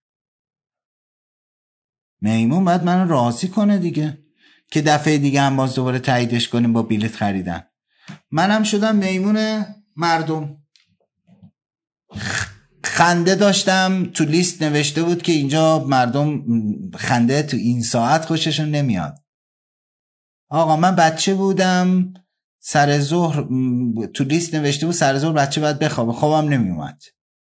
میمون باید منو راضی کنه دیگه که دفعه دیگه هم باز دوباره تاییدش کنیم با بلیت خریدن. منم شدم میمون مردم. خنده داشتم، تو لیست نوشته بود که اینجا مردم خنده تو این ساعت خوششون نمیاد. آقا من بچه بودم، سر ظهر تو لیست نوشته بود سر ظهر بچه باید بخوابه، خوابم نمیومد.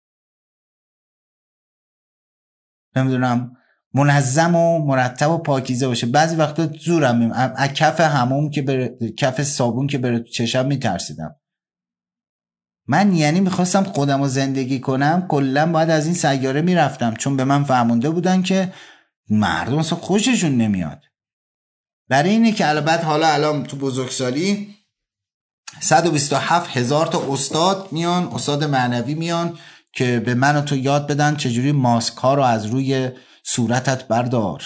نمیدونم منظم و مرتب و پاکیزه باشه. بعضی وقتا زورم میومد از کف حموم که کف صابون که بره تو چشم میترسیدم. من یعنی میخواستم خودم رو زندگی کنم، کلا باید از این سیاره میرفتم، چون به من فهمونده بودن که مردم اصلا خوششون نمیاد. برای اینه که الان تو بزرگسالی 127,000 تا استاد میان، استاد معنوی میان که به من و تو یاد بدن چجوری ماسک ها رو از روی صورتت بردار.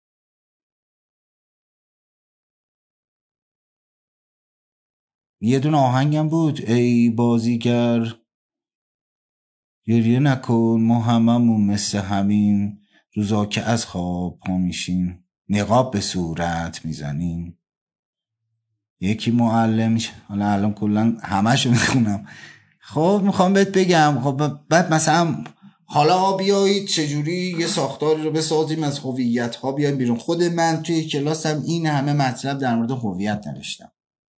یه دونه آهنگم بود، ای بازیگر گریه نکن، ما هممون مثل همین روزا که از خواب پا میشیم نقاب به صورت میزنیم. یکی معلم، حالا الان کلا همه‌شو میخونم. خب میخوام بهت بگم، خب بعد مثلا حالا بیایید چجوری یه ساختاری رو بسازیم از هویت ها بیایم بیرون. خود من توی کلاسم این همه مطلب در مورد هویت نوشتم.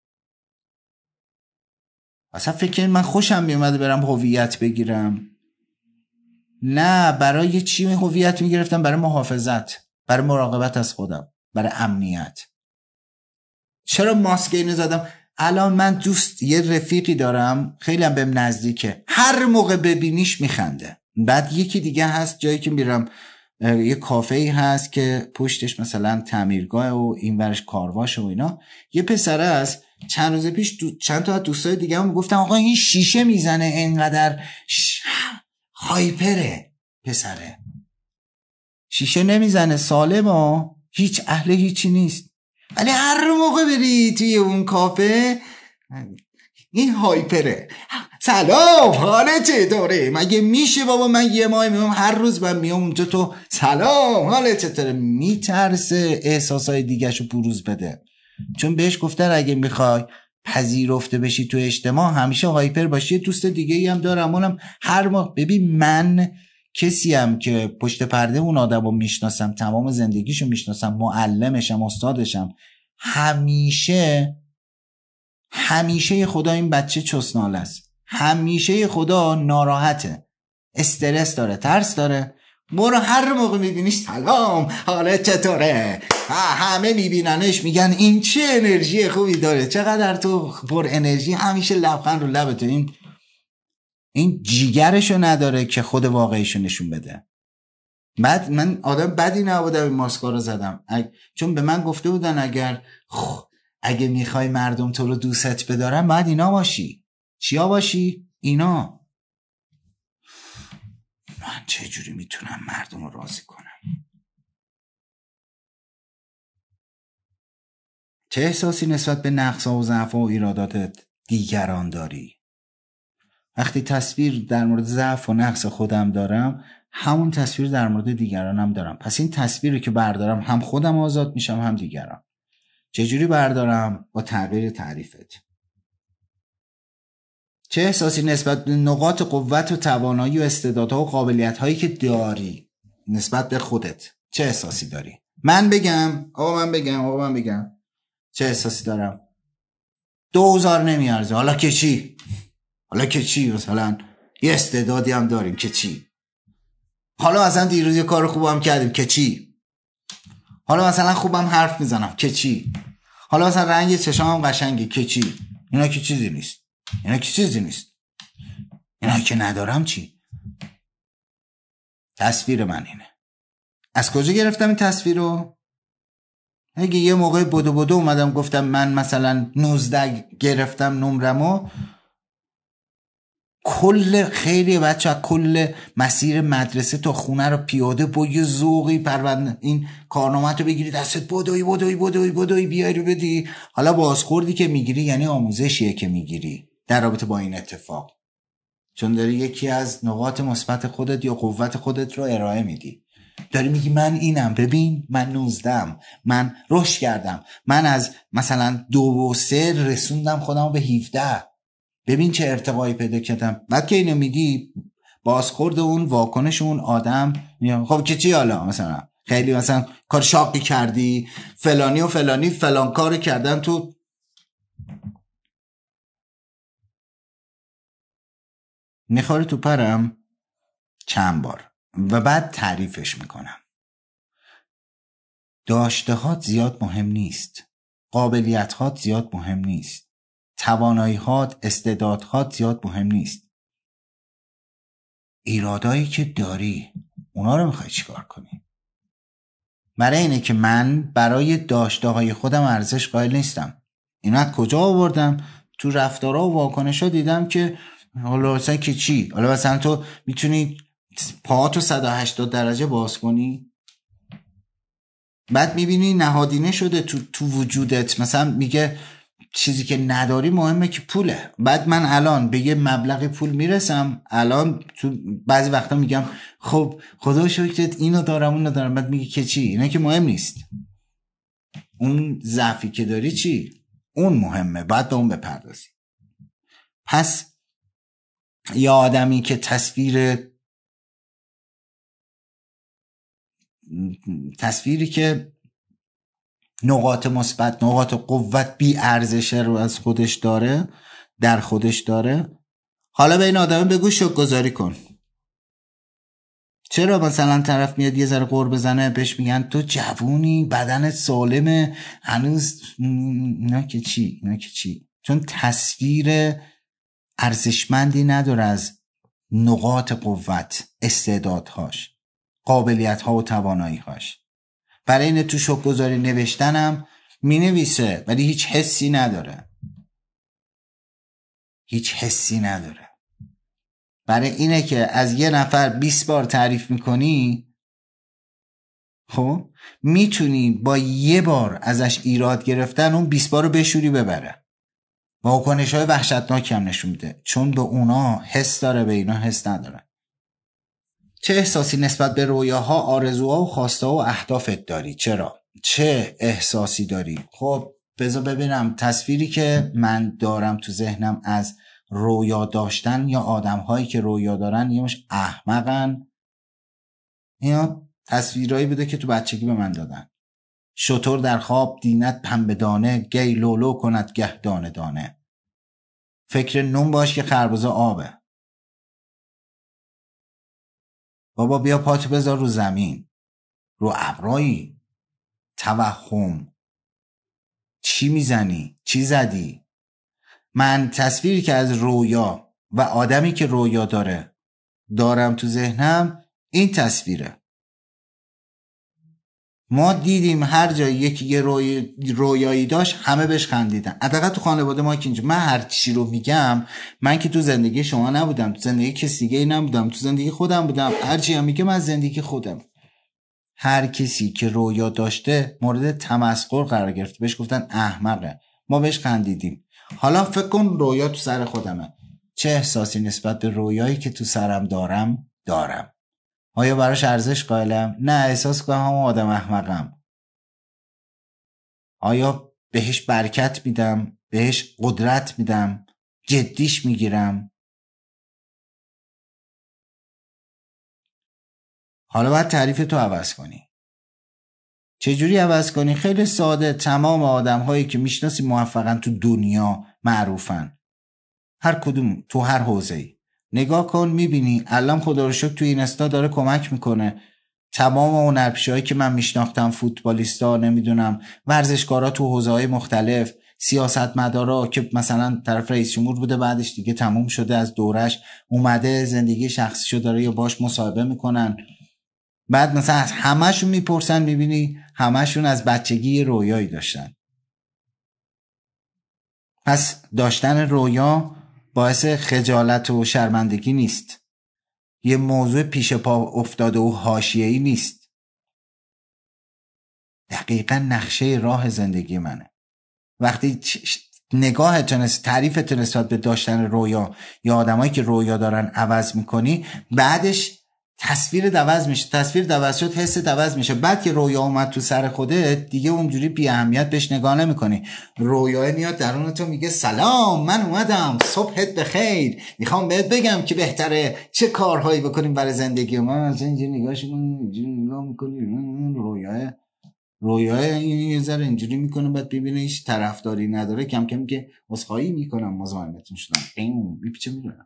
اصلا فکر من خوشم میومد برم هویت بگیرم؟ نه، برای چی هویت میگرفتم؟ برای محافظت، برای مراقبت از خودم، برای امنیت. چرا ماسک اینو زدم؟ الان من یه رفیقی دارم خیلی هم بهم نزدیکه، هر موقع ببینیش میخنده. بعد یکی دیگه هست جایی که میرم، یه کافه‌ای هست که پشتش مثلا تعمیرگاه و این ورش کارواش و اینا، یه پسره است. چند روز پیش چند تا از دوستای دیگه هم گفتم آقا این شیشه میزنه اینقدر هایپره. پسره شیشه نمیزنه، سالمه، هیچ اهل هیچی نیست، ولی هر موقع بری توی اون کافه این هایپره. سلام حالت چطوره؟ مگه میشه بابا؟ من یه ماه میام، هر روز من میام اونجا تو سلام حالت چطوره؟ میترسه احساسای دیگه‌شو بروز بده، چون بهش گفتن اگه میخوای پذیرفته بشی تو اجتماع همیشه هایپر باشی. دوست دیگه ای هم دارم، اونم هر ماه. ببین من کسیم که پشت پرده اون آدمو میشناسم، تمام زندگیشو میشناسم، معلمشم، استادشم، همیشه خدا این بچه چسناله است، همیشه خدا ناراحته، استرس داره، ترس داره. برو هر موقع میبینیش سلام حالت چطوره، همه میبیننش میگن این چه انرژی خوبی داره، چقدر تو پر انرژی، همیشه لبخند رو لبته. این جیگرشو نداره که خود واقعیشو نشون بده. بعد من آدم بدی نبودم این ماسکا رو زدم، چون به من گفته بودن اگه میخوای مردم تو رو دوست بدارن باید اینا باشی. چیا باشی؟ اینا. من چجوری میتونم مردم رو راضی کنم؟ چه احساسی نسبت به نقص‌ها و ضعف‌ها و ایرادات دیگران داری؟ وقتی تصویر در مورد ضعف و نقص خودم دارم، همون تصویر در مورد دیگرانم دارم. پس این تصویری که بردارم هم خودم آزاد میشم هم دیگران. چجوری بردارم؟ با تغییر تعریفت. چه احساسی نسبت به نقاط قوت و توانایی و استعدادها و قابلیت‌هایی که داری نسبت به خودت چه احساسی داری؟ من بگم چه احساسی دارم؟ 2000 نمیارزه. حالا که چی؟ مثلا یه استعدادی هم داریم که چی؟ حالا مثلا دیروز یه کار خوبم کردیم که چی؟ حالا مثلا خوبم حرف میزنم که چی؟ حالا مثلا رنگ چشامم قشنگه که چی؟ اینا که چیزی نیست. اینا که ندارم چی؟ تصویر من اینه. از کجا گرفتم این تصویر رو؟ اگه یه موقع بدو اومدم گفتم من مثلا 19 گرفتم نمرمو، خیلی بچه ها کل مسیر مدرسه تا خونه رو پیاده با یه ذوقی پرونده این کارنامه رو بگیری دستت، بدوی بیای رو بدی. حالا بازخوردی که میگیری یعنی آموزشیه که میگیری در رابطه با این اتفاق، چون داری یکی از نقاط مثبت خودت یا قوت خودت رو ارائه میدی. داری میگی من اینم، ببین من 19ام، من رشد کردم، من از مثلا 2 و 3 رسوندم خودم به 17، ببین چه ارتقایی پیدا کردم. بعد که اینو میگی بازخورد اون واکنش اون آدم خب که چی؟ حالا مثلا خیلی مثلا کار شاقی کردی، فلانی و فلانی فلان کار کردن، تو میخوره تو پرم چند بار و بعد تعریفش میکنم. داشتهات زیاد مهم نیست، قابلیتات زیاد مهم نیست، توانایی‌هات، استعدادات زیاد مهم نیست. ایرادایی که داری اونا رو میخوای چیکار کنی؟ برای اینه که من برای داشته های خودم ارزش قائل نیستم. اینا از کجا آوردم؟ تو رفتارها و واکنش‌ها دیدم که حالا مثلا که چی؟ حالا مثلا تو میتونی پاهاتو 180 درجه باز کنی، بعد میبینی نهادینه شده تو وجودت، مثلا میگه چیزی که نداری مهمه که پوله. بعد من الان به یه مبلغ پول میرسم، الان تو بعضی وقتا میگم خب خدا شکرت اینو دارم اونو دارم، بعد میگه که چی؟ اینا که مهم نیست. اون ضعفی که داری چی؟ اون مهمه، بعد به اون بپردازی. پس یه آدمی که تصویری که نقاط مثبت، نقاط قوت، بی ارزشه رو از خودش داره، در خودش داره، حالا به این آدم بگو شکرگزاری کن. چرا مثلا طرف میاد یه ذره غر بزنه بهش میگن تو جوونی، بدنت سالمه، هنوز اینا که چی؟ چون تصویر ارزشمندی نداره از نقاط قوت، استعدادهاش، قابلیت‌ها و توانایی‌هاش. برای اینه تو شکرگزاری نوشتنم مینویسه ولی هیچ حسی نداره. برای اینه که از یه نفر 20 بار تعریف میکنی، خب میتونی با یه بار ازش ایراد گرفتن اون 20 بار رو بشوری ببره. واکنش‌های وحشتناک هم نشون میده، چون به اونا حس داره، به اینا حس نداره. چه احساسی نسبت به رویاها، آرزوها و خواسته‌ها و اهدافت داری؟ چه احساسی داری؟ خب بذار ببینم تصویری که من دارم تو ذهنم از رویا داشتن یا آدم‌هایی که رویا دارن یه مش احمقن. اینا تصویرایی بوده که تو بچگی به من دادن. شتر در خواب دینت پنبه دانه، گی لولو کند گه دانه دانه. فکر نون باش که خربزه آبه. بابا بیا پاتو بذار رو زمین، رو ابرایی. توهم. چی میزنی؟ چی زدی؟ من تصویری که از رویا و آدمی که رویا دارم تو ذهنم این تصویره. ما دیدیم هر جایی یکی یه رویایی داشت همه بهش خندیدن. حداقل تو خانواده ما که اینجا، من هر چی رو میگم، من که تو زندگی شما نبودم، تو زندگی کسی دیگه نبودم، تو زندگی خودم بودم. هر چی هم میگم از زندگی خودم. هر کسی که رویا داشته مورد تمسخر قرار گرفت، بهش گفتن احمقه، ما بهش خندیدیم. حالا فکر کن رویا تو سر خودمه، چه احساسی نسبت به رویایی که تو سرم دارم؟ آیا براش ارزش قائلم؟ نه، احساس کنم هم آدم احمقم. آیا بهش برکت میدم؟ بهش قدرت میدم؟ جدیش میگیرم؟ حالا باید تعریف تو عوض کنی. چجوری عوض کنی؟ خیلی ساده. تمام آدم هایی که میشناسی موفقن تو دنیا، معروفن، هر کدوم تو هر حوزه‌ای. نگاه کن میبینی الان خدا رو شکر تو اینستا داره کمک میکنه. تمام اون هنرپیشه‌هایی که من میشناختم، فوتبالیستا، نمیدونم ورزشکارا تو حوزه‌های مختلف، سیاستمدارا که مثلا طرف رئیس جمهور بوده بعدش دیگه تموم شده از دورش، اومده زندگی شخصیشو داره یا باش مصاحبه میکنن، بعد مثلا از همه‌شون میپرسن، میبینی همه‌شون از بچگی رویایی داشتن. پس داشتن رویا باعث خجالت و شرمندگی نیست، یه موضوع پیش پا افتاده و حاشیه‌ای نیست. دقیقا نقشه راه زندگی منه. وقتی تعریفت نسبت به داشتن رویا یا آدمایی که رویا دارن عوض میکنی، بعدش تصویر عوض میشه. تصویر عوض شد، حست عوض میشه. بعد که رویا اومد تو سر خودت دیگه اونجوری بی اهمیت بهش نگاه نمیکنی. رویا میاد درون تو میگه سلام، من اومدم، صبحت بخیر، میخوام بهت بگم که بهتره چه کارهایی بکنیم برای زندگی. ما از اینجوری نگاه میکنیم. رویای یه ذره اینجوری میکنه، بعد ببینه هیچ طرفداری نداره، کم کم که عذرخواهی میکنم مزاحمتون شدم، میپیچه میدونم.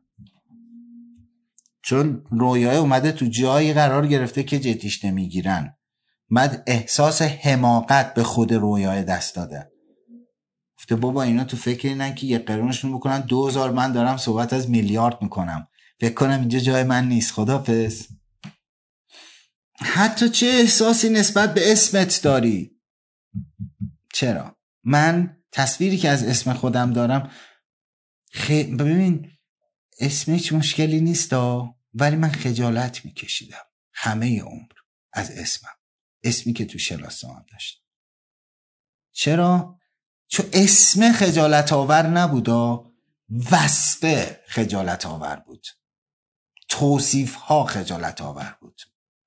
چون رویای اومده تو جایی قرار گرفته که جدیش نمیگیرن. بعد احساس حماقت به خود رویای دست داده. گفته بابا اینا تو فکر اینن که یه قرونشون بکنن 2000، من دارم صحبت از میلیارد میکنم، فکر کنم اینجا جای من نیست، خداحافظ. حتی چه احساسی نسبت به اسمت داری. چرا؟ من تصویری که از اسم خودم دارم ببین اسم هیچ مشکلی نیست ولی من خجالت میکشیدم همه عمر از اسمی که تو شناسنامه‌ام داشتم. چرا؟ چون اسم خجالت آور نبود، وصفه خجالت آور بود، توصیف ها خجالت آور بود.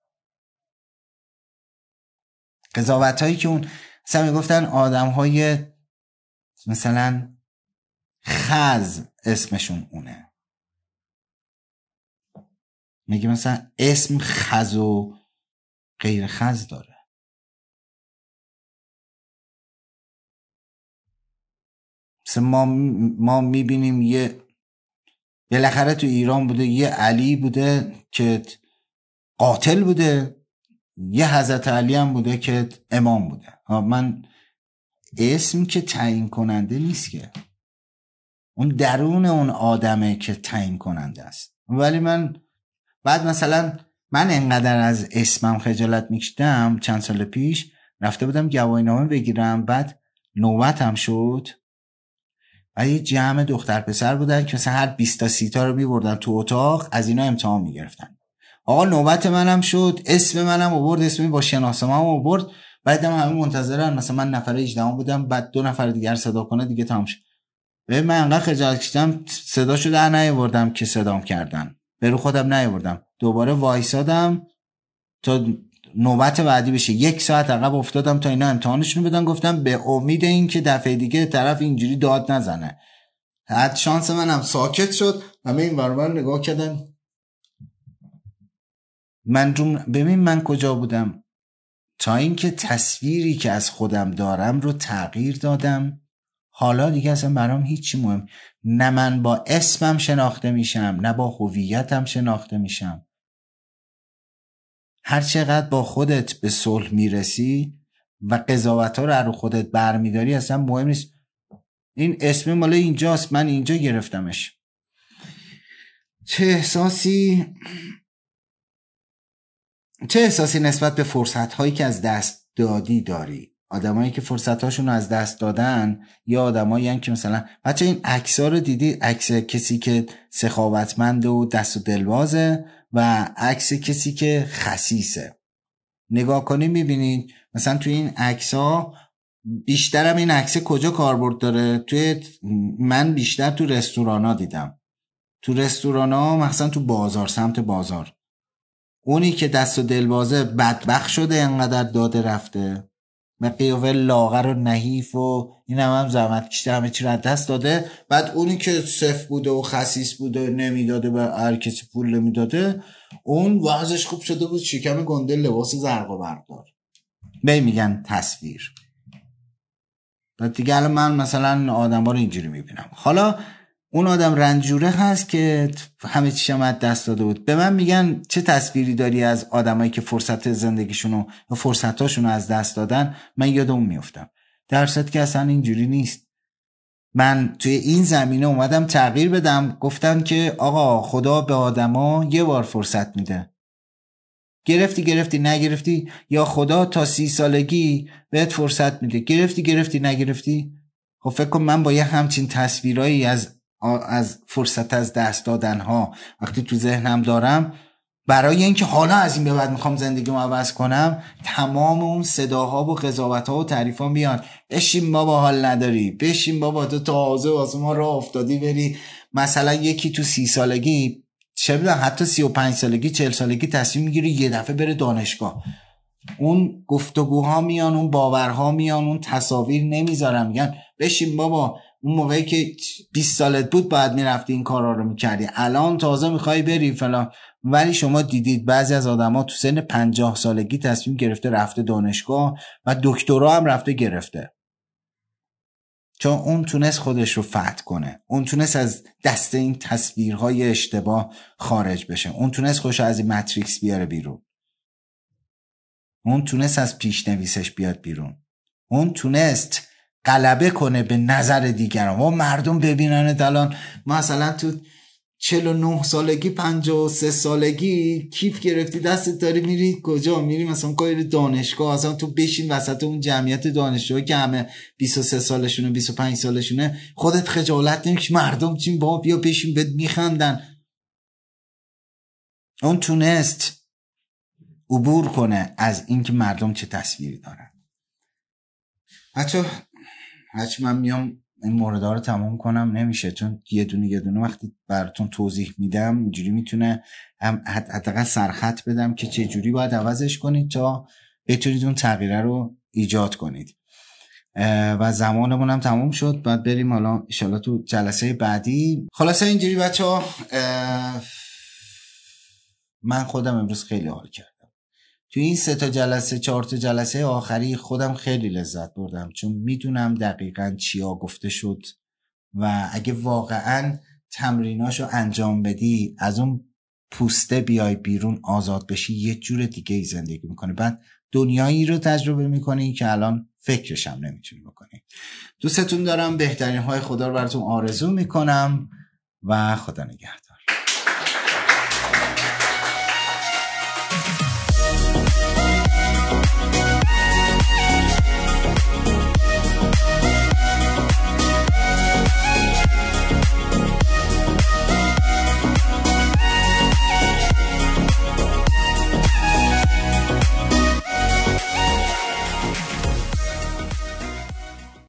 قضاوت هایی که اون مثلا میگفتن آدم های مثلا خز اسمشون اونه، میگه مثلا اسم خز و غیر خز داره. مثلا ما میبینیم یه بالاخره تو ایران بوده یه علی بوده که قاتل بوده، یه حضرت علی هم بوده که امام بوده. من اسم که تعیین کننده نیست، که اون درون اون آدمه که تعیین کننده است. ولی من بعد مثلا من انقدر از اسمم خجالت میکشیدم، چند سال پیش رفته بودم گواهینامه بگیرم، بعد نوبتم شد و یه جمع دختر پسر بودن که مثلا هر 20 تا 30 تا رو میبردن تو اتاق، از اینا امتحان میگرفتن. آقا نوبت منم شد، اسم منم آورد، اسمی با شناسنامه‌ام آورد، بعدم همه منتظرن، مثلا من نفر 18 بودم، بعد 2 نفر دیگر صدا کنه دیگه تمام شد. من انقدر خجالت کشیدم صداشو در نیاوردم که صدام کردن، به رو خودم نیاوردم، دوباره وایسادم تا نوبت بعدی بشه. 1 ساعت عقب افتادم تا اینا امتحانشون بدن. گفتم به امید این که دفعه دیگه طرف اینجوری داد نزنه. حد شانس منم ساکت شد، همه این ورور نگاه کردن. ببین من کجا بودم، تا اینکه تصویری که از خودم دارم رو تغییر دادم. حالا دیگه اصلا برام هیچی مهم، نه من با اسمم شناخته میشم نه با هویتم شناخته میشم. هر چقدر با خودت به صلح میرسی و قضاوت‌ها رو خودت برمیداری اصلا مهم نیست. این اسم مال اینجاست، من اینجا گرفتمش. چه احساسی نسبت به فرصت‌هایی که از دست دادی داری؟ آدمایی که فرصت‌هاشون رو از دست دادن یا آدمایی هستن که مثلا بچه این عکس‌ها رو دیدی، عکس کسی که سخاوتمند و دست و دلبازه و عکس کسی که خسیسه. نگاه کنی می‌بینید مثلا توی این عکس‌ها بیشترم این عکس کجا کاربرد داره؟ من بیشتر تو رستورانا دیدم. تو رستورانا مثلا تو بازار، سمت بازار، اونی که دست و دلبازه بدبخت شده انقدر داده رفته و قیافه لاغر و نحیف و این هم زحمت کشیده همه چی رو از دست داده. بعد اونی که صف بوده و خسیس بوده نمیداده به هر کسی پول نمیداده، اون وضعش خوب شده بود، شکم گنده، لباس زرق و برق دار. میگن تصویر. بعد دیگه الان من مثلا آدم‌ها رو اینجوری میبینم. حالا اون آدم رنجوره هست که همه چیشم از دست داده بود. به من میگن چه تصویری داری از آدمایی که فرصت زندگیشونو یا فرصتاشونو از دست دادن؟ من یاد اون میافتم، در صورتی که اصلا اینجوری نیست. من توی این زمینه اومدم تغییر بدم. گفتن که آقا خدا به آدما یه بار فرصت میده، گرفتی نگرفتی، یا خدا تا 30 سالگی بهت فرصت میده، گرفتی نگرفتی. خب فکر کن من با یه همچین تصویرایی از فرصت از دست دادن ها وقتی تو ذهنم دارم، برای اینکه حالا از این به بعد میخوام زندگیمو عوض کنم، تمام اون صداها و قضاوت‌ها و تعریفا میان. بشین بابا حال نداری، بشین بابا تو تازه واسه ما راه افتادی بری. مثلا یکی تو 30 سالگی، چه میدونم حتی 35 سالگی 40 سالگی تصمیم میگیره یه دفعه بره دانشگاه. اون گفتگوها میان، اون باورها میان، اون تصاویر نمیذارن، میگن بشین بابا اون موقعی که 20 سالت بود باید میرفتی این کارا رو میکردی، الان تازه میخوای بری فلان. ولی شما دیدید بعضی از آدما تو سن 50 سالگی تصمیم گرفته رفته دانشگاه و دکترا هم رفته گرفته، چون اون تونست خودش رو فتح کنه، اون تونست از دست این تصویرهای اشتباه خارج بشه، اون تونست خودش از این ماتریکس بیاره بیرون، اون تونست از پیشنویسش بیاد بیرون، اون تونست غلبه کنه به نظر دیگران و مردم ببینن. الان مثلا تو 49 سالگی 53 سالگی کیف گرفتی دستت داری میری کجا؟ میری مثلا کاری دانشگاه، اصلا تو بشین وسط اون جمعیت دانشجو که همه 23 سالشونه 25 سالشونه، خودت خجالت نمیکشی؟ مردم چین با بیا بشین بهت میخندن. اون تونست عبور کنه از اینکه مردم چه تصویری دارن. هرچی من میام این موردها رو تمام کنم نمیشه، چون یه دونه وقتی براتون توضیح میدم اینجوری میتونه حداقل سرخط بدم که چه جوری باید عوضش کنید تا بتونید اون تغییره رو ایجاد کنید. و زمانمون هم تمام شد، بعد بریم حالا ان شاءالله تو جلسه بعدی. خلاصه اینجوری بچه‌ها، من خودم امروز خیلی حال کردم تو این 3 تا جلسه 4 تا جلسه آخری، خودم خیلی لذت بردم، چون میدونم دقیقاً چیا گفته شد و اگه واقعاً تمریناشو انجام بدی از اون پوسته بیای بیرون آزاد بشی، یه جور دیگه ای زندگی میکنی، بعد دنیایی رو تجربه میکنی که الان فکرش هم نمیتونی بکنی. دوستتون دارم، بهترین های خدا رو براتون آرزو میکنم و خدا نگهدار.